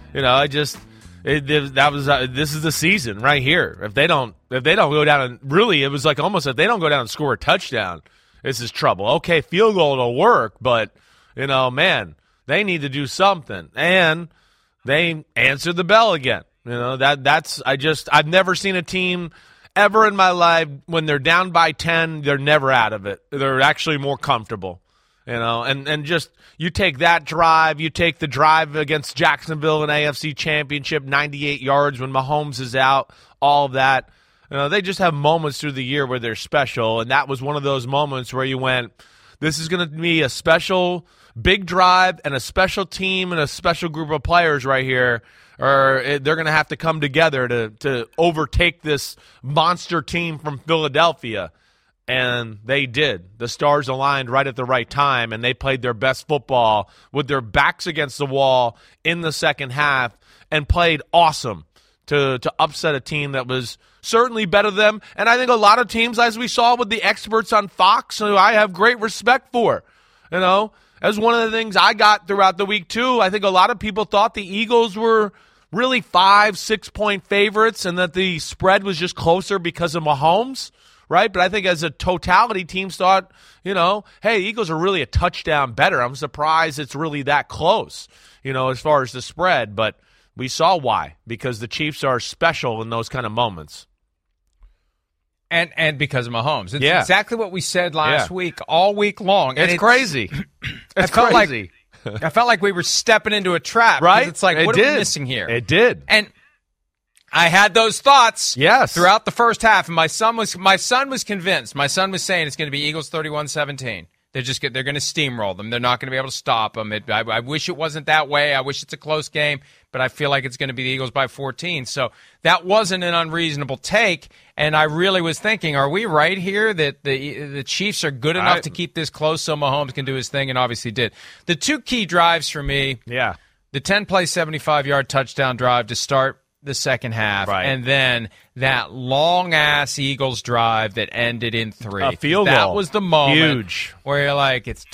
this is the season right here. If they don't go down and really, it was like almost if they don't go down and score a touchdown, this is trouble. Okay, field goal will work, but, man, they need to do something. And they answered the bell again. I've never seen a team ever in my life when they're down by 10, they're never out of it. They're actually more comfortable. And just you take that drive, you take the drive against Jacksonville in AFC Championship, 98 yards when Mahomes is out, all of that. They just have moments through the year where they're special, and that was one of those moments where you went, this is going to be a special big drive and a special team and a special group of players right here, or they're going to have to come together to overtake this monster team from Philadelphia. And they did. The stars aligned right at the right time, and they played their best football with their backs against the wall in the second half and played awesome to upset a team that was certainly better than them. And I think a lot of teams, as we saw with the experts on Fox, who I have great respect for, That's one of the things I got throughout the week, too. I think a lot of people thought the Eagles were really 5-6 point favorites and that the spread was just closer because of Mahomes, right? But I think as a totality, teams thought, hey, Eagles are really a touchdown better. I'm surprised it's really that close, as far as the spread. But we saw why, because the Chiefs are special in those kind of moments. And because of Mahomes. It's exactly what we said last week, all week long. And it's crazy. I felt like we were stepping into a trap. Right? It's like, what are we missing here? It did. And I had those thoughts throughout the first half, and my son was convinced. My son was saying it's going to be Eagles 31-17. They're going to steamroll them. They're not going to be able to stop them. I wish it wasn't that way. I wish it's a close game, but I feel like it's going to be the Eagles by 14. So that wasn't an unreasonable take, and I really was thinking, are we right here that the Chiefs are good enough to keep this close so Mahomes can do his thing, and obviously did. The two key drives for me, the 10-play 75-yard touchdown drive to start the second half, and then that long-ass Eagles drive that ended in 3. A field goal. That was the moment Huge. where you're like, it's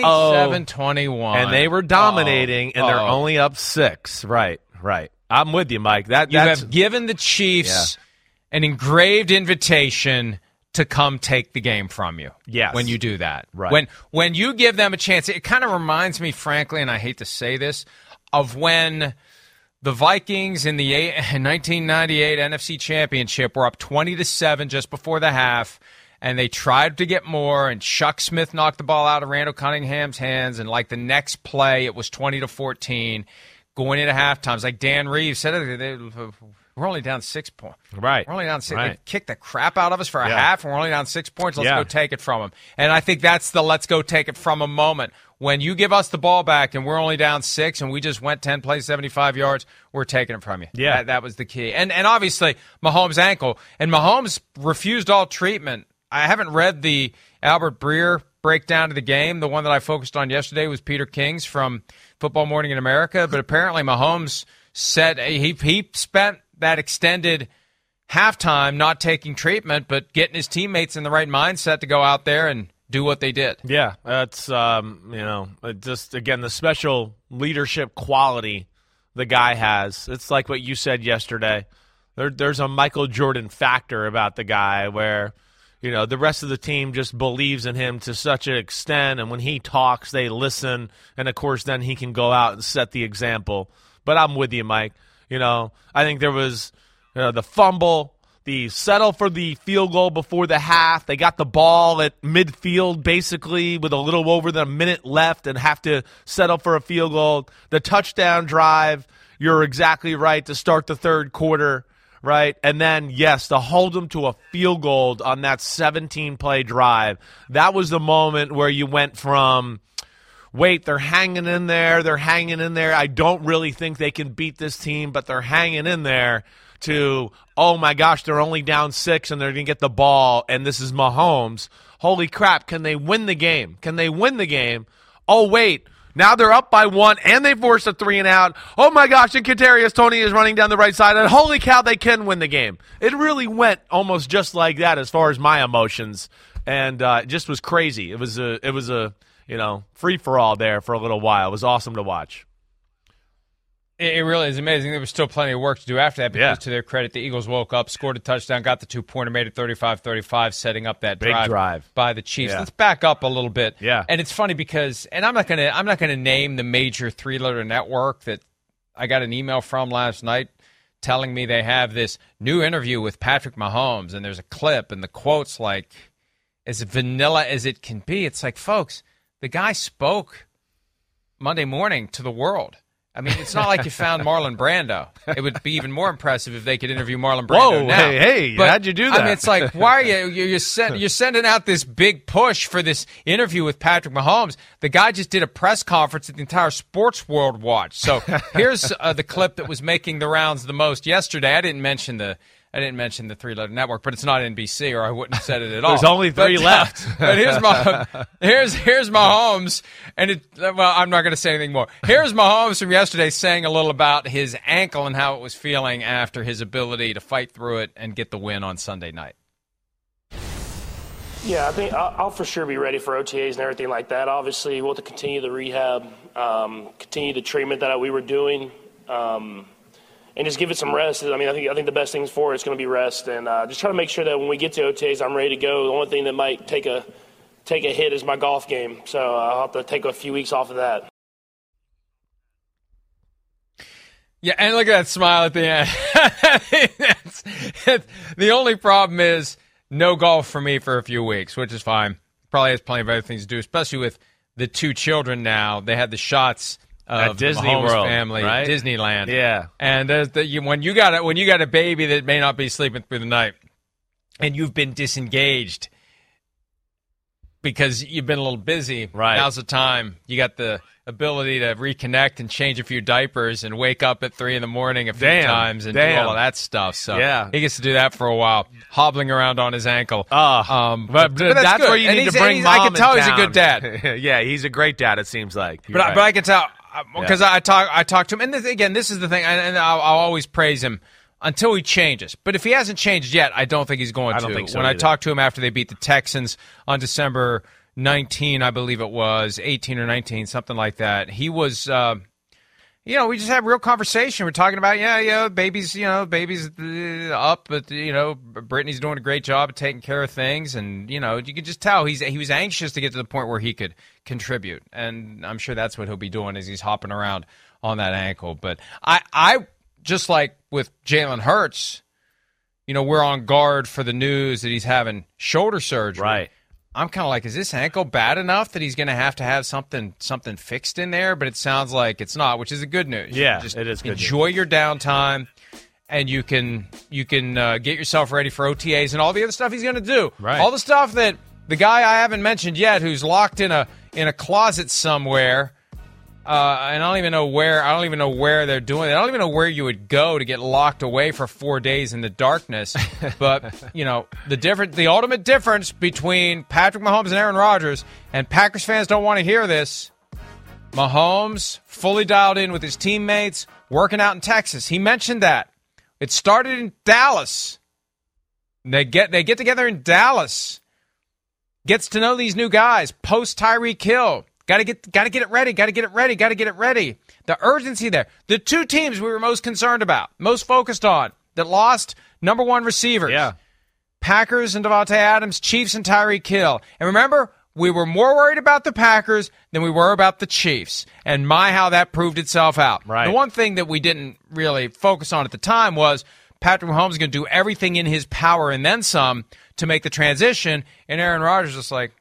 27-21. And they were dominating, and they're only up 6. Right. I'm with you, Mike. You have given the Chiefs an engraved invitation to come take the game from you. Yes. When you do that. Right. When you give them a chance, it kind of reminds me, frankly, and I hate to say this, of when the Vikings in the 1998 NFC Championship were up 20-7 just before the half, and they tried to get more, and Chuck Smith knocked the ball out of Randall Cunningham's hands, and like the next play, it was 20-14 going into halftime. It's like Dan Reeves said, we're only down 6 points. Right. We're only down 6. Right. They kicked the crap out of us for a half, and we're only down 6 points. Let's go take it from them. And I think that's the let's go take it from them moment. When you give us the ball back and we're only down 6 and we just went 10 plays, 75 yards, we're taking it from you. Yeah. That was the key. And obviously, Mahomes' ankle. And Mahomes refused all treatment. I haven't read the Albert Breer breakdown of the game. The one that I focused on yesterday was Peter King's from Football Morning in America. But apparently Mahomes said he spent that extended halftime not taking treatment, but getting his teammates in the right mindset to go out there and do what they did. Yeah, that's, just, again, the special leadership quality the guy has. It's like what you said yesterday. There's a Michael Jordan factor about the guy where, the rest of the team just believes in him to such an extent, and when he talks, they listen, and, of course, then he can go out and set the example. But I'm with you, Mike. I think there was the fumble, the settle for the field goal before the half. They got the ball at midfield basically with a little over a minute left and have to settle for a field goal. The touchdown drive, you're exactly right, to start the third quarter, right? And then, yes, to hold them to a field goal on that 17-play drive. That was the moment where you went from, wait, they're hanging in there. I don't really think they can beat this team, but they're hanging in there, to, oh my gosh, they're only down 6 and they're going to get the ball, and this is Mahomes. Holy crap, can they win the game? Oh, wait, now they're up by 1 and they forced a 3-and-out. Oh my gosh, and Kadarius Toney is running down the right side, and holy cow, they can win the game. It really went almost just like that as far as my emotions, and it just was crazy. It was a free-for-all there for a little while. It was awesome to watch. It really is amazing. There was still plenty of work to do after that because, to their credit, the Eagles woke up, scored a touchdown, got the 2-pointer, made it 35-35, setting up that big drive by the Chiefs. Let's back up a little bit. Yeah. And it's funny because, and I'm not gonna name the major three-letter network that I got an email from last night telling me they have this new interview with Patrick Mahomes, and there's a clip, and the quote's like as vanilla as it can be. It's like, folks, the guy spoke Monday morning to the world. I mean, it's not like you found Marlon Brando. It would be even more impressive if they could interview Marlon Brando. Whoa, now. Hey, but, how'd you do that? I mean, it's like, why are you're sending out this big push for this interview with Patrick Mahomes? The guy just did a press conference that the entire sports world watched. So here's the clip that was making the rounds the most yesterday. I didn't mention the three-letter network, but it's not NBC, or I wouldn't have said it at all. There's only 3 left. But here's Mahomes, and I'm not going to say anything more. Here's Mahomes from yesterday saying a little about his ankle and how it was feeling after his ability to fight through it and get the win on Sunday night. Yeah, I think I'll for sure be ready for OTAs and everything like that. Obviously, we'll have to continue the rehab, continue the treatment that we were doing, and just give it some rest. I mean, I think the best things for it is going to be rest, and just try to make sure that when we get to OTAs, I'm ready to go. The only thing that might take a hit is my golf game, so I'll have to take a few weeks off of that. Yeah, and look at that smile at the end. The only problem is no golf for me for a few weeks, which is fine. Probably has plenty of other things to do, especially with the two children now. They had the shots of Disney Mahomes World, family, right? Disneyland. Yeah. And when you got a baby that may not be sleeping through the night, and you've been disengaged because you've been a little busy, right? Now's the time. You got the ability to reconnect and change a few diapers and wake up at 3 a.m. a few times and do all of that stuff. So he gets to do that for a while, hobbling around on his ankle. But that's good. where you need to bring mom I can tell in he's a town. good dad. Yeah, he's a great dad, it seems like. But I can tell because I talk to him. And this is the thing, and I'll always praise him until he changes. But if he hasn't changed yet, I don't think he's going to. I don't think so when either. I talked to him after they beat the Texans on December 19, I believe it was, 18 or 19, something like that. He was, we just had a real conversation. We're talking about, baby's up, but, Brittany's doing a great job of taking care of things. And, you could just tell he was anxious to get to the point where he could contribute. And I'm sure that's what he'll be doing as he's hopping around on that ankle. But I just like with Jalen Hurts, we're on guard for the news that he's having shoulder surgery. Right. I'm kind of like, is this ankle bad enough that he's going to have something fixed in there? But it sounds like it's not, which is the good news. Yeah, just it is good enjoy news. your downtime, and you can get yourself ready for OTAs and all the other stuff he's going to do. Right. All the stuff that the guy I haven't mentioned yet, who's locked in a closet somewhere. And I don't even know where they're doing it. I don't even know where you would go to get locked away for 4 days in the darkness. But, the ultimate difference between Patrick Mahomes and Aaron Rodgers, and Packers fans don't want to hear this, Mahomes fully dialed in with his teammates, working out in Texas. He mentioned that. It started in Dallas. They get together in Dallas. Gets to know these new guys, post Tyreek Hill. Got to get it ready. The urgency there. The two teams we were most concerned about, most focused on, that lost number one receivers. Yeah. Packers and Devontae Adams, Chiefs and Tyreek Hill. And remember, we were more worried about the Packers than we were about the Chiefs. And how that proved itself out. Right. The one thing that we didn't really focus on at the time was Patrick Mahomes is going to do everything in his power and then some to make the transition. And Aaron Rodgers was like,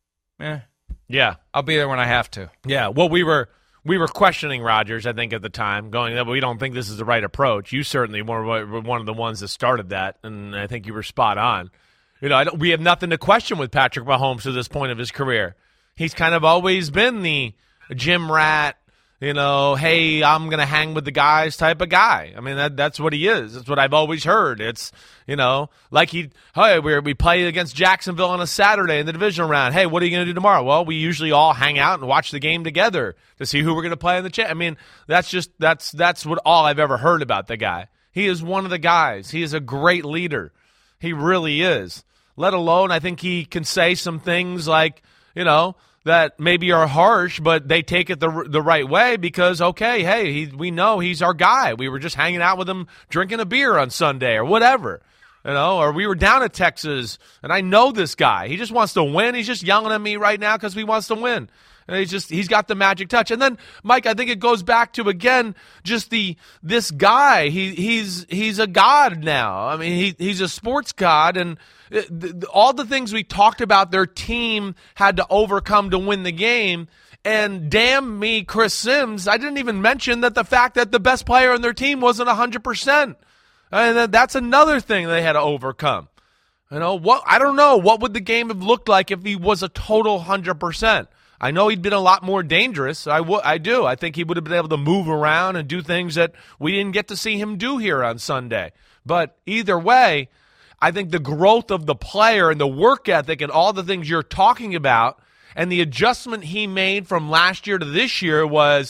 yeah, I'll be there when I have to. Yeah, well, we were questioning Rodgers, I think, at the time, going, we don't think this is the right approach. You certainly were one of the ones that started that, and I think you were spot on. We have nothing to question with Patrick Mahomes to this point of his career. He's kind of always been the gym rat, hey, I'm going to hang with the guys type of guy. I mean, that's what he is. That's what I've always heard. It's, like we play against Jacksonville on a Saturday in the divisional round. Hey, what are you going to do tomorrow? Well, we usually all hang out and watch the game together to see who we're going to play in the I mean, that's what all I've ever heard about the guy. He is one of the guys. He is a great leader. He really is. Let alone, I think he can say some things like, that maybe are harsh, but they take it the right way because, okay, hey, we know he's our guy. We were just hanging out with him, drinking a beer on Sunday or whatever, or we were down at Texas, and I know this guy. He just wants to win. He's just yelling at me right now because he wants to win. And he's got the magic touch. And then, Mike, I think it goes back to, again, just this guy. He's a god now. I mean, he's a sports god, and all the things we talked about their team had to overcome to win the game. And damn me, Chris Sims, I didn't even mention that the fact that the best player on their team wasn't 100%. And that's another thing they had to overcome. I don't know. What would the game have looked like if he was a total 100%? I know he'd been a lot more dangerous. I do. I think he would have been able to move around and do things that we didn't get to see him do here on Sunday. But either way, I think the growth of the player and the work ethic and all the things you're talking about and the adjustment he made from last year to this year was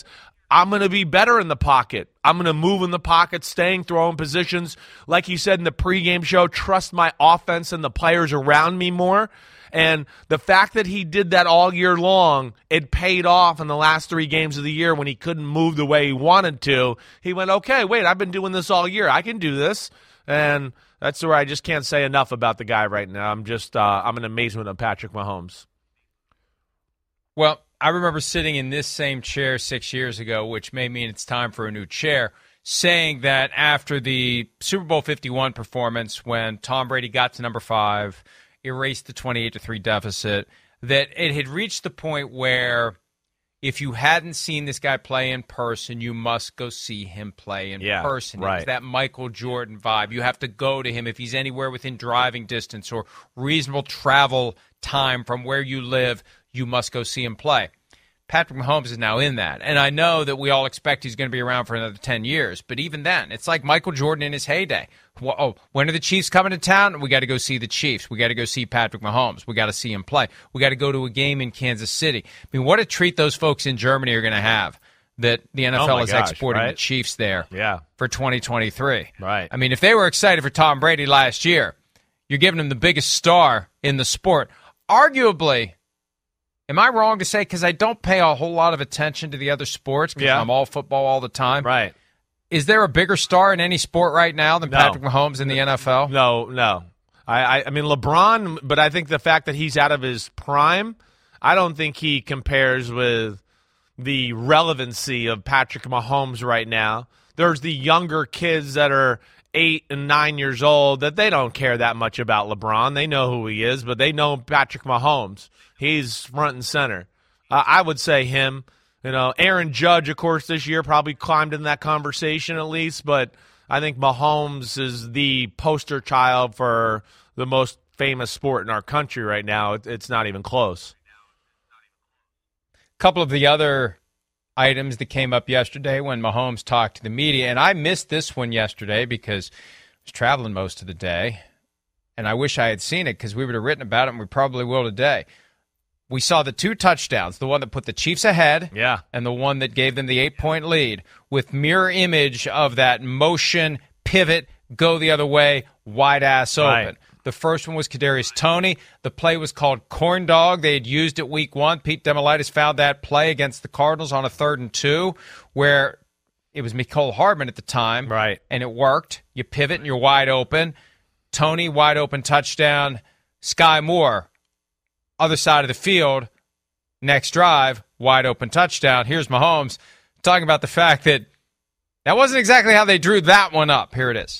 I'm going to be better in the pocket. I'm going to move in the pocket, staying, throwing positions. Like you said in the pregame show, trust my offense and the players around me more. And the fact that he did that all year long, it paid off in the last 3 games of the year when he couldn't move the way he wanted to. He went, okay, wait, I've been doing this all year. I can do this. And that's where I just can't say enough about the guy right now. I'm in amazement of Patrick Mahomes. Well, I remember sitting in this same chair 6 years ago, which may mean it's time for a new chair, saying that after the Super Bowl 51 performance, when Tom Brady got to number 5, erased the 28-3 deficit, that it had reached the point where if you hadn't seen this guy play in person, you must go see him play in person. Right. It's that Michael Jordan vibe. You have to go to him if he's anywhere within driving distance or reasonable travel time from where you live. You must go see him play. Patrick Mahomes is now in that. And I know that we all expect he's going to be around for another 10 years. But even then, it's like Michael Jordan in his heyday. When are the Chiefs coming to town? We got to go see the Chiefs. We got to go see Patrick Mahomes. We got to see him play. We got to go to a game in Kansas City. I mean, what a treat those folks in Germany are going to have that the NFL is exporting the Chiefs there for 2023. Right. I mean, if they were excited for Tom Brady last year, you're giving him the biggest star in the sport. Arguably, am I wrong to say, because I don't pay a whole lot of attention to the other sports because I'm all football all the time. Right. Is there a bigger star in any sport right now than Patrick Mahomes in the NFL? No. I mean, LeBron, but I think the fact that he's out of his prime, I don't think he compares with the relevancy of Patrick Mahomes right now. There's the younger kids that are 8 and 9 years old that they don't care that much about LeBron. They know who he is, but they know Patrick Mahomes. He's front and center. I would say him. You know, Aaron Judge, of course, this year probably climbed in that conversation at least, but I think Mahomes is the poster child for the most famous sport in our country right now. It's not even close. A couple of the other items that came up yesterday when Mahomes talked to the media, and I missed this one yesterday because I was traveling most of the day, and I wish I had seen it because we would have written about it, and we probably will today. We saw the 2 touchdowns, the one that put the Chiefs ahead and the one that gave them the 8-point lead, with mirror image of that motion, pivot, go the other way, wide ass open. Right. The first one was Kadarius Toney. The play was called corn dog. They had used it week 1. Pete Demolitis found that play against the Cardinals on a 3rd and 2 where it was Mecole Hardman at the time. Right. And it worked. You pivot and you're wide open. Toney, wide open touchdown. Sky Moore, other side of the field, next drive, wide open touchdown. Here's Mahomes talking about the fact that wasn't exactly how they drew that one up. Here it is.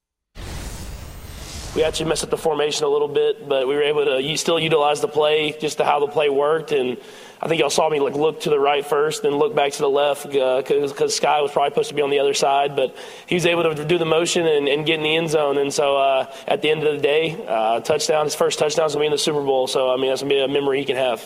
We actually messed up the formation a little bit, but we were able to still utilize the play, just to how the play worked. And I think y'all saw me look to the right first, then look back to the left because Sky was probably supposed to be on the other side. But he was able to do the motion and get in the end zone. And so at the end of the day, his first touchdown is going to be in the Super Bowl. So, I mean, that's going to be a memory he can have.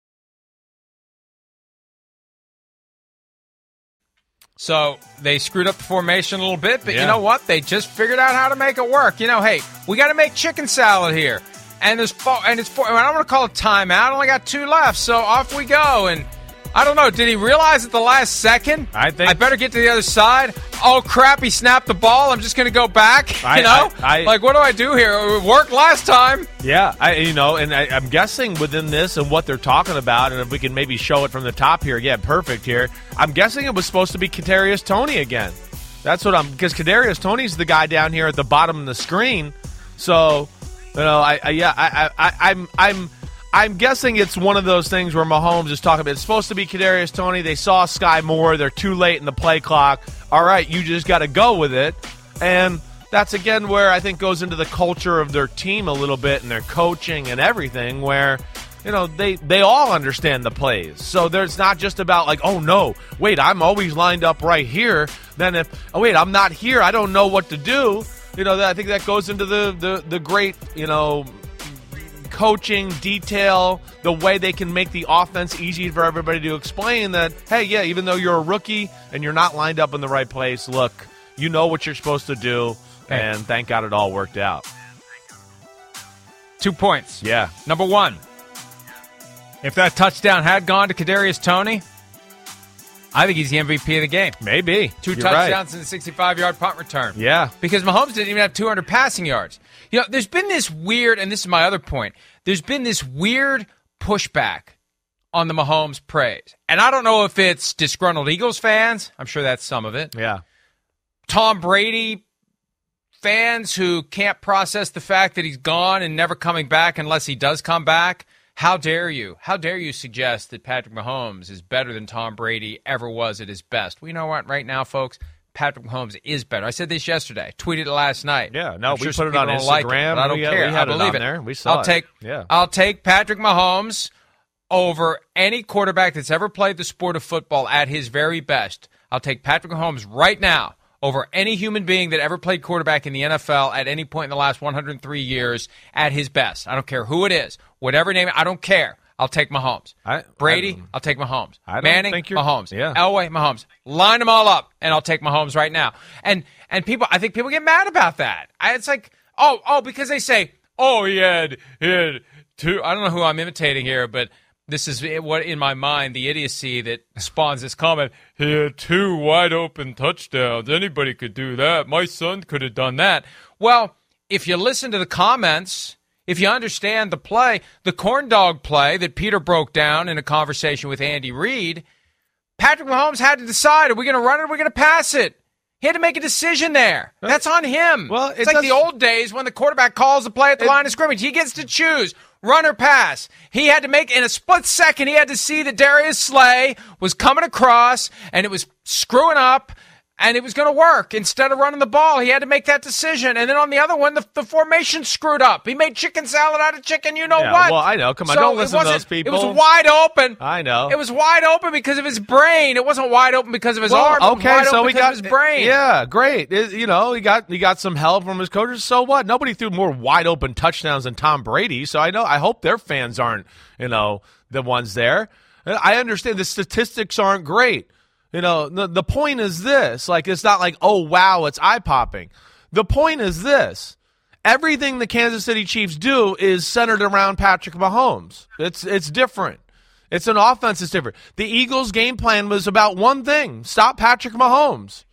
So they screwed up the formation a little bit, but you know what? They just figured out how to make it work. You know, hey, we got to make chicken salad here. And it's 4. I don't want to call it timeout. I only got 2 left, so off we go. And I don't know. Did he realize at the last second? I better get to the other side. Oh crap! He snapped the ball. I'm just going to go back. Like what do I do here? It worked last time. Yeah, I'm guessing within this and what they're talking about, and if we can maybe show it from the top here, perfect here. I'm guessing it was supposed to be Kadarius Toney again. That's what because Kadarius Toney's the guy down here at the bottom of the screen. So, I'm guessing it's one of those things where Mahomes is talking about it's supposed to be Kadarius Toney. They saw Sky Moore. They're too late in the play clock. All right, you just got to go with it. And that's, again, where I think goes into the culture of their team a little bit and their coaching and everything where, they all understand the plays. So there's not just about like, oh, no, wait, I'm always lined up right here. Then I'm not here. I don't know what to do. I think that goes into the great, coaching detail, the way they can make the offense easy for everybody to explain that, hey, even though you're a rookie and you're not lined up in the right place, look, you know what you're supposed to do, and thank God it all worked out. 2 points. Yeah. Number 1, if that touchdown had gone to Kadarius Toney, I think he's the MVP of the game. Maybe. 2 You're touchdowns right. and a 65-yard punt return. Yeah. Because Mahomes didn't even have 200 passing yards. There's been this weird, and this is my other point, there's been this weird pushback on the Mahomes praise. And I don't know if it's disgruntled Eagles fans. I'm sure that's some of it. Yeah. Tom Brady fans who can't process the fact that he's gone and never coming back unless he does come back. How dare you? How dare you suggest that Patrick Mahomes is better than Tom Brady ever was at his best? Well, you know what? Right now, folks, Patrick Mahomes is better. I said this yesterday. Tweeted it last night. Yeah, no, we sure put it on Instagram. Like it, but I don't care. We had I believe it on there. We saw it. I'll take Patrick Mahomes over any quarterback that's ever played the sport of football at his very best. I'll take Patrick Mahomes right now over any human being that ever played quarterback in the NFL at any point in the last 103 years at his best. I don't care who it is. Whatever name, I don't care. I'll take Mahomes. Brady, I'll take Mahomes. Manning, Mahomes. Yeah. Elway, Mahomes. Line them all up, and I'll take Mahomes right now. And people, I think people get mad about that. It's like, because they say, he had two. I don't know who I'm imitating here, but this is what, in my mind, the idiocy that spawns this comment. He had 2 wide-open touchdowns. Anybody could do that. My son could have done that. Well, if you listen to the comments, if you understand the play, the corn dog play that Peter broke down in a conversation with Andy Reid, Patrick Mahomes had to decide, are we going to run it or are we going to pass it? He had to make a decision there. That's on him. Well, it's like the old days when the quarterback calls the play at the line of scrimmage. He gets to choose. Run or pass. He had to make, in a split second, he had to see that Darius Slay was coming across, and it was screwing up, and it was going to work. Instead of running the ball, he had to make that decision. And then on the other one, the formation screwed up. He made chicken salad out of chicken, what. Well, I know. Come on, don't listen to those people. It was wide open. I know. It was wide open because of his brain. It wasn't wide open because of his arm. Okay, so we got his brain. Yeah, great. He got some help from his coaches. So what? Nobody threw more wide open touchdowns than Tom Brady. So I hope their fans aren't, the ones there. I understand the statistics aren't great. The point is this. It's not like, oh, wow, it's eye-popping. The point is this. Everything the Kansas City Chiefs do is centered around Patrick Mahomes. It's different. It's an offense that's different. The Eagles' game plan was about one thing, stop Patrick Mahomes.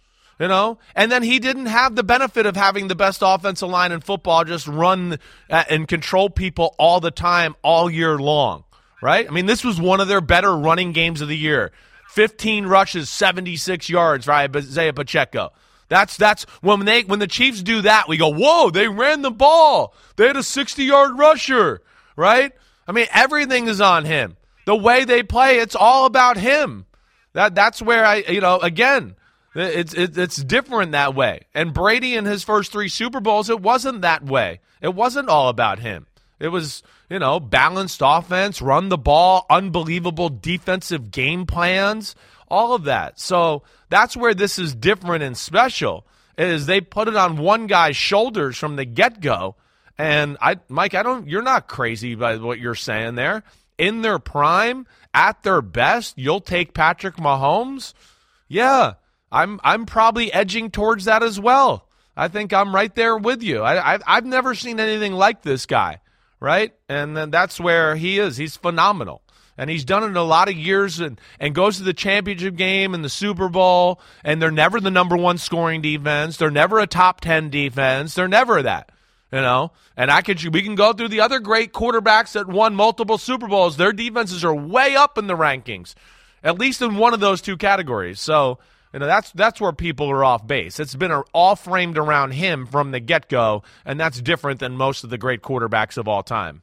And then he didn't have the benefit of having the best offensive line in football, just run and control people all the time, all year long, right? I mean, this was one of their better running games of the year. 15 rushes, 76 yards, right? Isaiah Pacheco. That's when the Chiefs do that, we go, whoa, they ran the ball. They had a 60-yard rusher, right? I mean, everything is on him. The way they play, it's all about him. That's where again, it's different that way. And Brady in his first 3 Super Bowls, it wasn't that way. It wasn't all about him. It was, balanced offense, run the ball, unbelievable defensive game plans, all of that. So that's where this is different and special, is they put it on one guy's shoulders from the get-go. And Mike, you're not crazy by what you're saying there. In their prime, at their best, you'll take Patrick Mahomes? Yeah, I'm probably edging towards that as well. I think I'm right there with you. I've never seen anything like this guy. Right? And then that's where he is. He's phenomenal. And he's done it in a lot of years and goes to the championship game and the Super Bowl, and they're never the number 1 scoring defense. They're never a top 10 defense. They're never that, And we can go through the other great quarterbacks that won multiple Super Bowls. Their defenses are way up in the rankings, at least in one of those 2 categories. So, that's where people are off base. It's been all framed around him from the get-go, and that's different than most of the great quarterbacks of all time.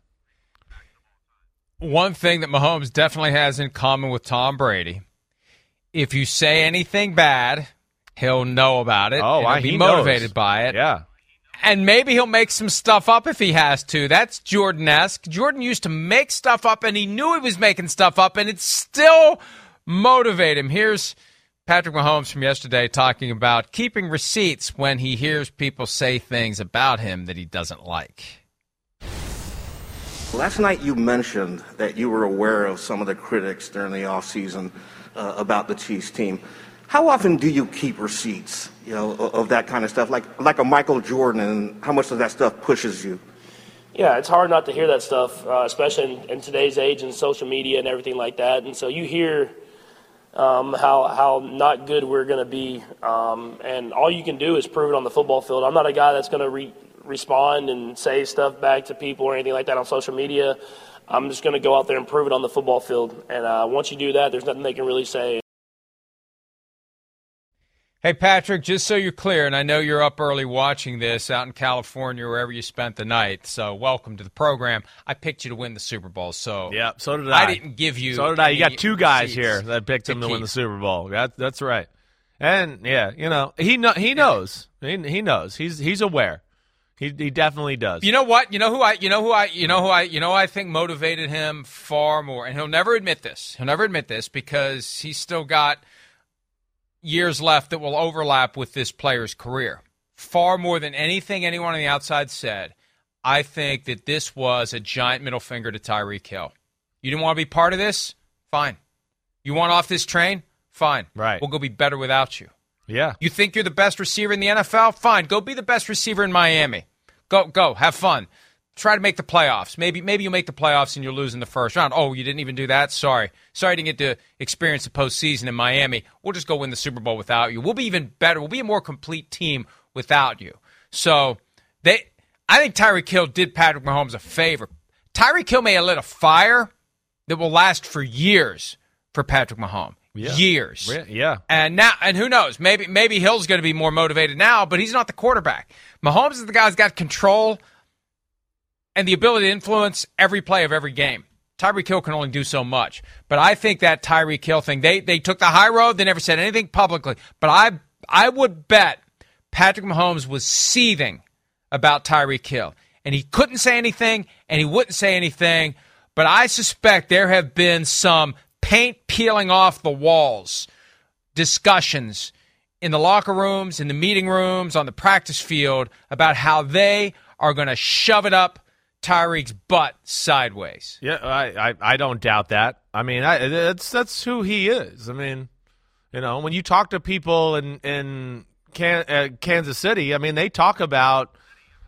One thing that Mahomes definitely has in common with Tom Brady, if you say anything bad, he'll know about it. Oh, and he'll be motivated by it. Yeah. And maybe he'll make some stuff up if he has to. That's Jordan-esque. Jordan used to make stuff up, and he knew he was making stuff up, and it still motivated him. Here's Patrick Mahomes from yesterday talking about keeping receipts when he hears people say things about him that he doesn't like. Last night you mentioned that you were aware of some of the critics during the offseason about the Chiefs team. How often do you keep receipts, of that kind of stuff, like a Michael Jordan, and how much of that stuff pushes you? Yeah, it's hard not to hear that stuff, especially in today's age and social media and everything like that. And so you hear how not good we're going to be. And all you can do is prove it on the football field. I'm not a guy that's going to respond and say stuff back to people or anything like that on social media. I'm just going to go out there and prove it on the football field. And once you do that, there's nothing they can really say. Hey, Patrick, just so you're clear, and I know you're up early watching this out in California, wherever you spent the night, so welcome to the program. I picked you to win the Super Bowl, so yeah, so did I. I didn't give you. So did I. You got two guys here that picked him to win the Super Bowl. That's right. And yeah, he knows. He knows. He's aware. He definitely does. You know what? You know who I think motivated him far more, and he'll never admit this. He'll never admit this because he's still got years left that will overlap with this player's career. Far more than anything anyone on the outside said, I think that this was a giant middle finger to Tyreek Hill. You didn't want to be part of this? Fine. You want off this train? Fine. Right. We'll go be better without you. Yeah. You think you're the best receiver in the NFL? Fine. Go be the best receiver in Miami. Go. Have fun. Try to make the playoffs. Maybe you'll make the playoffs and you'll lose in the first round. Oh, you didn't even do that? Sorry I didn't get to experience the postseason in Miami. We'll just go win the Super Bowl without you. We'll be even better. We'll be a more complete team without you. So I think Tyreek Hill did Patrick Mahomes a favor. Tyreek Hill may have lit a fire that will last for years for Patrick Mahomes. Yeah. Years. Yeah. And who knows? Maybe Hill's going to be more motivated now, but he's not the quarterback. Mahomes is the guy who's got control and the ability to influence every play of every game. Tyreek Hill can only do so much. But I think that Tyreek Hill thing, they took the high road. They never said anything publicly. But I would bet Patrick Mahomes was seething about Tyreek Hill. And he couldn't say anything, and he wouldn't say anything. But I suspect there have been some paint peeling off the walls discussions in the locker rooms, in the meeting rooms, on the practice field about how they are going to shove it up Tyreek's butt sideways. Yeah, I don't doubt that. I mean, that's who he is. I mean, when you talk to people in Kansas City, I mean, they talk about,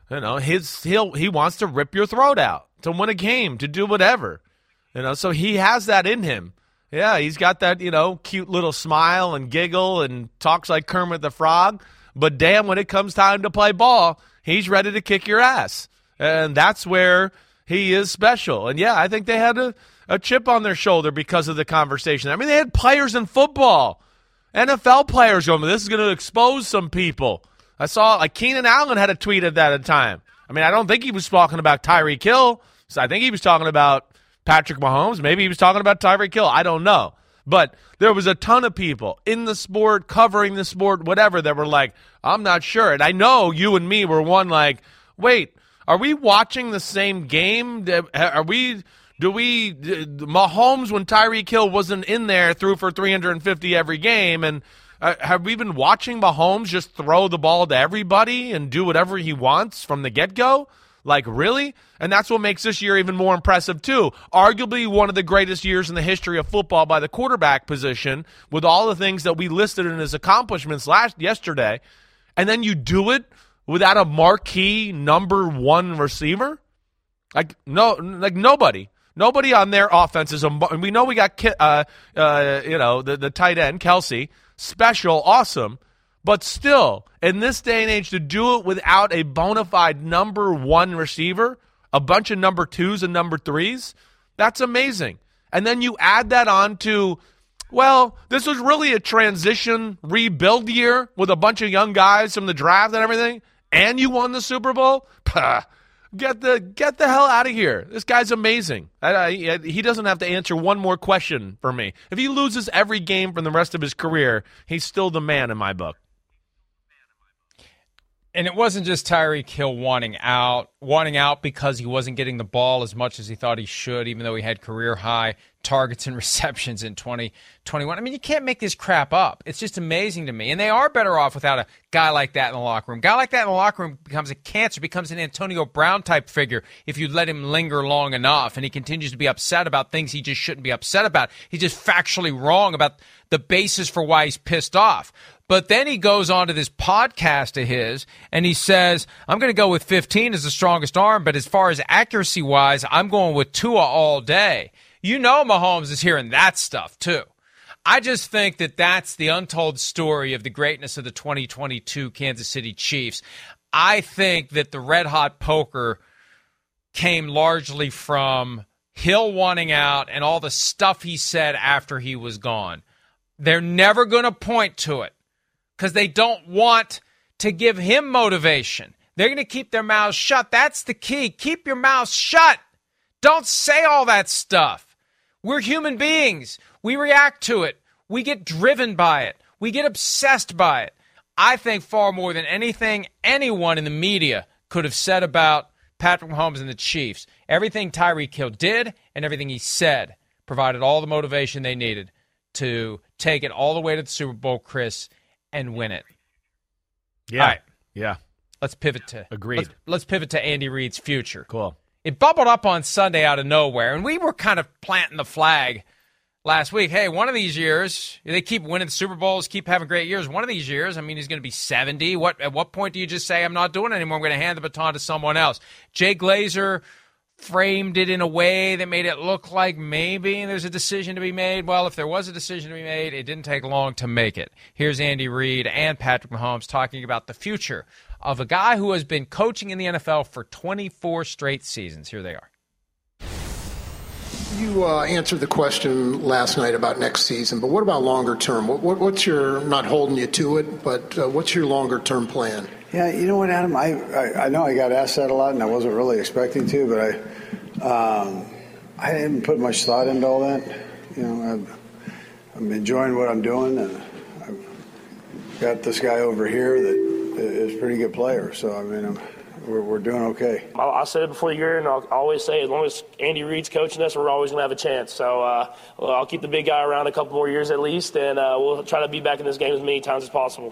he wants to rip your throat out, to win a game, to do whatever. So he has that in him. Yeah, he's got that, cute little smile and giggle and talks like Kermit the Frog. But damn, when it comes time to play ball, he's ready to kick your ass. And that's where he is special. And, yeah, I think they had a chip on their shoulder because of the conversation. I mean, they had players in football, NFL players going, this is going to expose some people. I saw, Keenan Allen had a tweet at that time. I mean, I don't think he was talking about Tyreek Hill. So I think he was talking about Patrick Mahomes. Maybe he was talking about Tyreek Hill. I don't know. But there was a ton of people in the sport, covering the sport, whatever, that were like, I'm not sure. And I know you and me were one like, wait, are we watching the same game? Mahomes, when Tyreek Hill wasn't in there, threw for 350 every game? And have we been watching Mahomes just throw the ball to everybody and do whatever he wants from the get-go? Like, really? And that's what makes this year even more impressive, too. Arguably one of the greatest years in the history of football by the quarterback position, with all the things that we listed in his accomplishments yesterday. And then you do it without a marquee number one receiver? Nobody. Nobody on their offense is and we know we got the tight end, Kelsey, special, awesome. But still, in this day and age, to do it without a bona fide number one receiver, a bunch of number twos and number threes, that's amazing. And then you add that on to, this was really a transition rebuild year with a bunch of young guys from the draft and everything, and you won the Super Bowl? Get the hell out of here. This guy's amazing. He doesn't have to answer one more question for me. If he loses every game from the rest of his career, he's still the man in my book. And it wasn't just Tyreek Hill wanting out because he wasn't getting the ball as much as he thought he should, even though he had career-high targets and receptions in 2021. I mean, you can't make this crap up. It's just amazing to me. And they are better off without a guy like that in the locker room. A guy like that in the locker room becomes a cancer, becomes an Antonio Brown-type figure if you let him linger long enough, and he continues to be upset about things he just shouldn't be upset about. He's just factually wrong about the basis for why he's pissed off. But then he goes on to this podcast of his, and he says, I'm going to go with 15 as the strongest arm, but as far as accuracy-wise, I'm going with Tua all day. You know Mahomes is hearing that stuff, too. I just think that that's the untold story of the greatness of the 2022 Kansas City Chiefs. I think that the red-hot poker came largely from Hill wanting out and all the stuff he said after he was gone. They're never going to point to it because they don't want to give him motivation. They're going to keep their mouths shut. That's the key. Keep your mouth shut. Don't say all that stuff. We're human beings. We react to it. We get driven by it. We get obsessed by it. I think far more than anything anyone in the media could have said about Patrick Mahomes and the Chiefs. Everything Tyreek Hill did and everything he said provided all the motivation they needed to take it all the way to the Super Bowl, Chris, and win it. Yeah. All right. Yeah. Let's pivot to Agreed. Let's pivot to Andy Reid's future. Cool. It bubbled up on Sunday out of nowhere, and we were kind of planting the flag last week. Hey, one of these years, they keep winning Super Bowls, keep having great years. One of these years, I mean, he's going to be 70. At what point do you just say, I'm not doing it anymore, I'm going to hand the baton to someone else? Jay Glazer framed it in a way that made it look like maybe there's a decision to be made. Well, if there was a decision to be made, it didn't take long to make it. Here's Andy Reid and Patrick Mahomes talking about the future of a guy who has been coaching in the NFL for 24 straight seasons. Here they are. You answered the question last night about next season, but what about longer term? What's your, not holding you to it, but what's your longer term plan? Yeah, you know what, Adam? I know I got asked that a lot, and I wasn't really expecting to, but I didn't put much thought into all that. You know, I'm enjoying what I'm doing, and I've got this guy over here that is a pretty good player. So I mean, we're doing okay. I said it before the year, and I'll always say, as long as Andy Reid's coaching us, we're always going to have a chance. So I'll keep the big guy around a couple more years at least, and we'll try to be back in this game as many times as possible.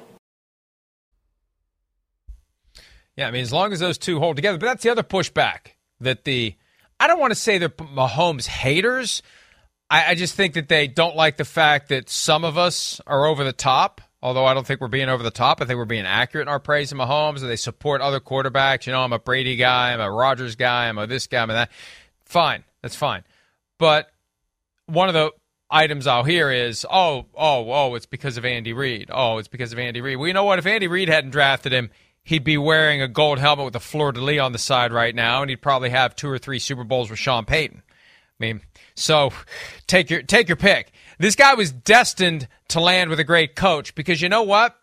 Yeah, I mean, as long as those two hold together. But that's the other pushback, that I don't want to say they're Mahomes haters. I just think that they don't like the fact that some of us are over the top, although I don't think we're being over the top. I think we're being accurate in our praise of Mahomes, and they support other quarterbacks. You know, I'm a Brady guy, I'm a Rodgers guy, I'm a this guy, I'm a that. Fine, that's fine. But one of the items I'll hear is, it's because of Andy Reid. Oh, it's because of Andy Reid. Well, you know what? If Andy Reid hadn't drafted him, he'd be wearing a gold helmet with a fleur-de-lis on the side right now, and he'd probably have 2 or 3 Super Bowls with Sean Payton. I mean, so take your pick. This guy was destined to land with a great coach because you know what?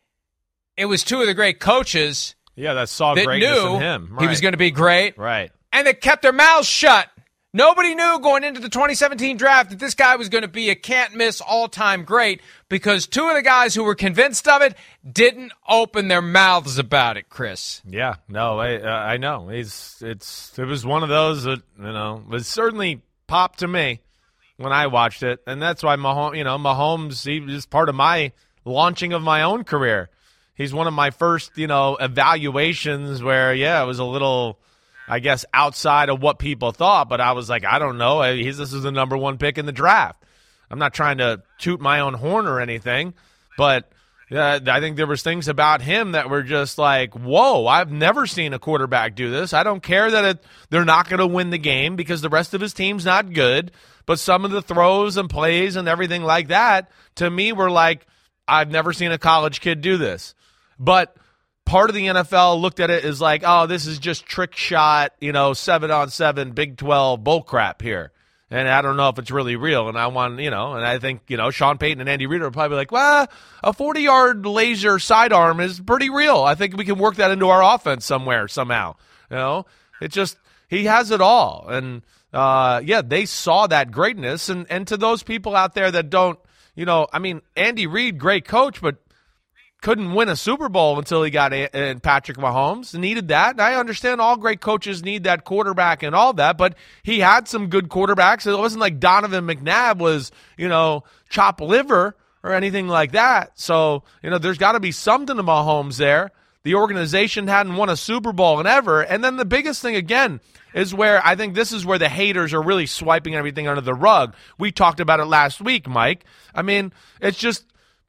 It was 2 of the great coaches that saw that greatness knew in him. Right. He was going to be great. Right. And they kept their mouths shut. Nobody knew going into the 2017 draft that this guy was going to be a can't-miss all-time great because 2 of the guys who were convinced of it didn't open their mouths about it, Chris. Yeah, no, I know. It was one of those that, was certainly popped to me when I watched it, and that's why Mahomes, he was part of my launching of my own career. He's one of my first, evaluations where, it was a little, I guess, outside of what people thought, but I was like, I don't know. This is the number 1 pick in the draft. I'm not trying to toot my own horn or anything, but I think there was things about him that were just like, whoa, I've never seen a quarterback do this. I don't care that they're not going to win the game because the rest of his team's not good, but some of the throws and plays and everything like that, to me, were like, I've never seen a college kid do this. But part of the NFL looked at it as like, oh, this is just trick shot, 7-on-7, Big 12 bull crap here. And I don't know if it's really real. And I want, and I think, Sean Payton and Andy Reid are probably like, well, a 40-yard laser sidearm is pretty real. I think we can work that into our offense somewhere, somehow. It just, he has it all. And, they saw that greatness. And to those people out there that don't, Andy Reid, great coach, but couldn't win a Super Bowl until he got Patrick Mahomes. Needed that. And I understand all great coaches need that quarterback and all that, but he had some good quarterbacks. It wasn't like Donovan McNabb was, chop liver or anything like that. So, there's got to be something to Mahomes there. The organization hadn't won a Super Bowl in ever. And then the biggest thing, again, is where I think this is where the haters are really swiping everything under the rug. We talked about it last week, Mike. I mean, it's just,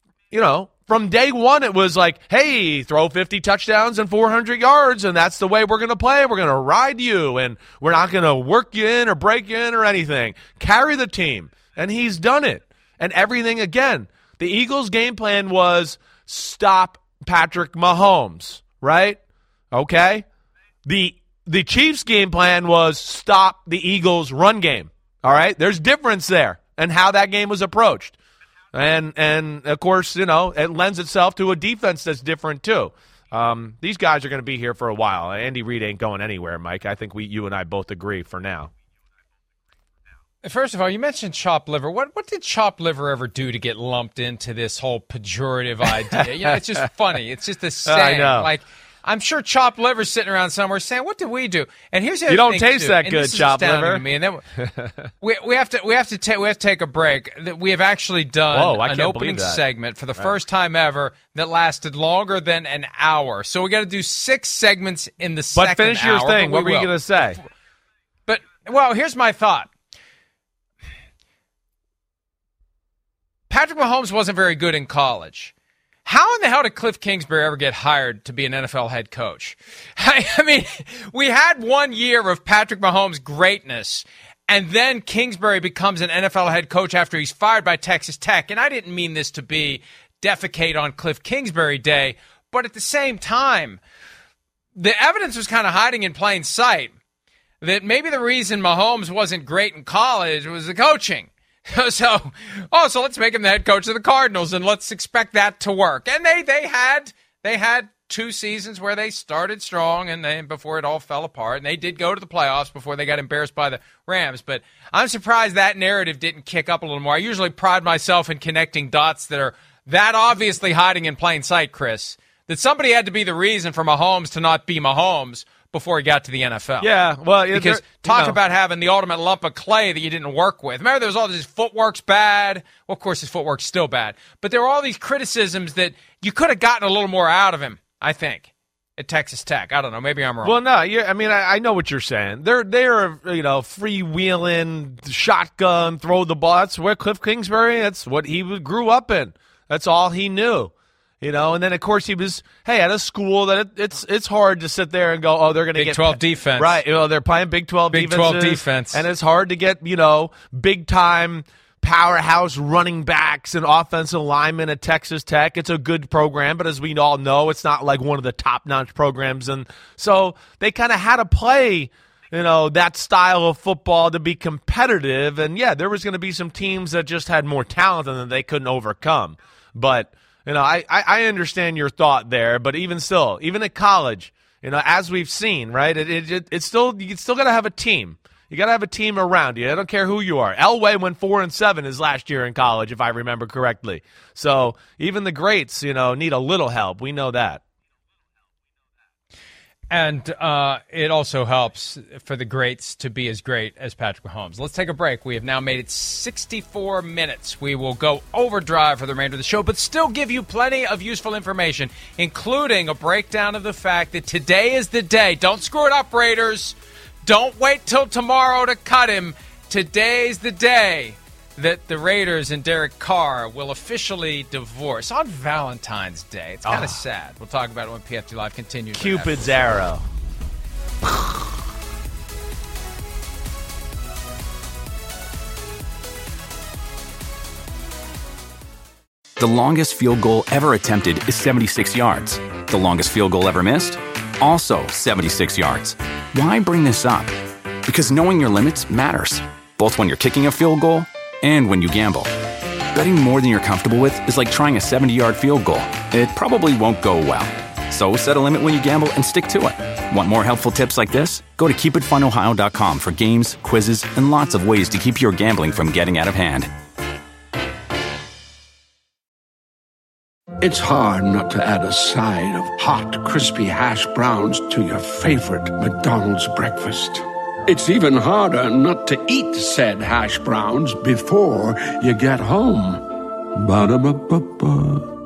from day one, it was like, hey, throw 50 touchdowns and 400 yards, and that's the way we're going to play. We're going to ride you, and we're not going to work you in or break you in or anything. Carry the team, and he's done it. And everything, again, the Eagles' game plan was stop Patrick Mahomes, right? Okay? The Chiefs' game plan was stop the Eagles' run game, all right? There's difference there in how that game was approached. And of course, it lends itself to a defense that's different too. These guys are going to be here for a while. Andy Reid ain't going anywhere, Mike. I think you and I both agree for now. First of all, you mentioned chopped liver. What did chopped liver ever do to get lumped into this whole pejorative idea? It's just funny. It's just a saying. I know. Like, I'm sure chopped liver's sitting around somewhere saying, "What did we do?" And here's the other thing. You don't thing taste too, that good, chopped liver. To me. And then we have to take a break. We have actually done an opening segment for the first time ever that lasted longer than an hour. So we got to do 6 segments in the second hour. But finish your thing. What were you going to say? But here's my thought. Patrick Mahomes wasn't very good in college. How in the hell did Cliff Kingsbury ever get hired to be an NFL head coach? I mean, we had 1 year of Patrick Mahomes' greatness, and then Kingsbury becomes an NFL head coach after he's fired by Texas Tech. And I didn't mean this to be defecate on Cliff Kingsbury Day, but at the same time, the evidence was kind of hiding in plain sight that maybe the reason Mahomes wasn't great in college was the coaching. So let's make him the head coach of the Cardinals, and let's expect that to work. And they had 2 seasons where they started strong, and then before it all fell apart, and they did go to the playoffs before they got embarrassed by the Rams. But I'm surprised that narrative didn't kick up a little more. I usually pride myself in connecting dots that are that obviously hiding in plain sight, Chris, that somebody had to be the reason for Mahomes to not be Mahomes before he got to the NFL. Yeah, well, because about having the ultimate lump of clay that you didn't work with. Remember, there was all this footwork's bad. Well, of course, his footwork's still bad. But there were all these criticisms that you could have gotten a little more out of him, I think, at Texas Tech. I don't know. Maybe I'm wrong. Well, no, I know what you're saying. They're freewheeling, shotgun, throw the ball. That's where Cliff Kingsbury, that's what he grew up in. That's all he knew. And then, of course, he was, at a school that it's hard to sit there and go, they're going to get Big 12 defense. Right. They're playing Big 12 Big defenses, 12 defense. And it's hard to get, big-time powerhouse running backs and offensive linemen at Texas Tech. It's a good program, but as we all know, it's not like one of the top-notch programs. And so they kind of had to play, that style of football to be competitive. And, there was going to be some teams that just had more talent and that they couldn't overcome. But I understand your thought there, but even still, even at college, as we've seen, right, it's still, you still got to have a team. You got to have a team around you. I don't care who you are. Elway went 4-7 his last year in college, if I remember correctly. So even the greats, need a little help. We know that. And it also helps for the greats to be as great as Patrick Mahomes. Let's take a break. We have now made it 64 minutes. We will go overdrive for the remainder of the show, but still give you plenty of useful information, including a breakdown of the fact that today is the day. Don't screw it up, Raiders. Don't wait till tomorrow to cut him. Today's the day that the Raiders and Derek Carr will officially divorce on Valentine's Day. It's kind of sad. We'll talk about it when PFT Live continues. Cupid's arrow. The longest field goal ever attempted is 76 yards. The longest field goal ever missed? Also 76 yards. Why bring this up? Because knowing your limits matters, both when you're kicking a field goal and when you gamble. Betting more than you're comfortable with is like trying a 70-yard field goal. It probably won't go well. So set a limit when you gamble and stick to it. Want more helpful tips like this? Go to keepitfunohio.com for games, quizzes, and lots of ways to keep your gambling from getting out of hand. It's hard not to add a side of hot, crispy hash browns to your favorite McDonald's breakfast. It's even harder not to eat said hash browns before you get home. Ba-da-ba-ba-ba.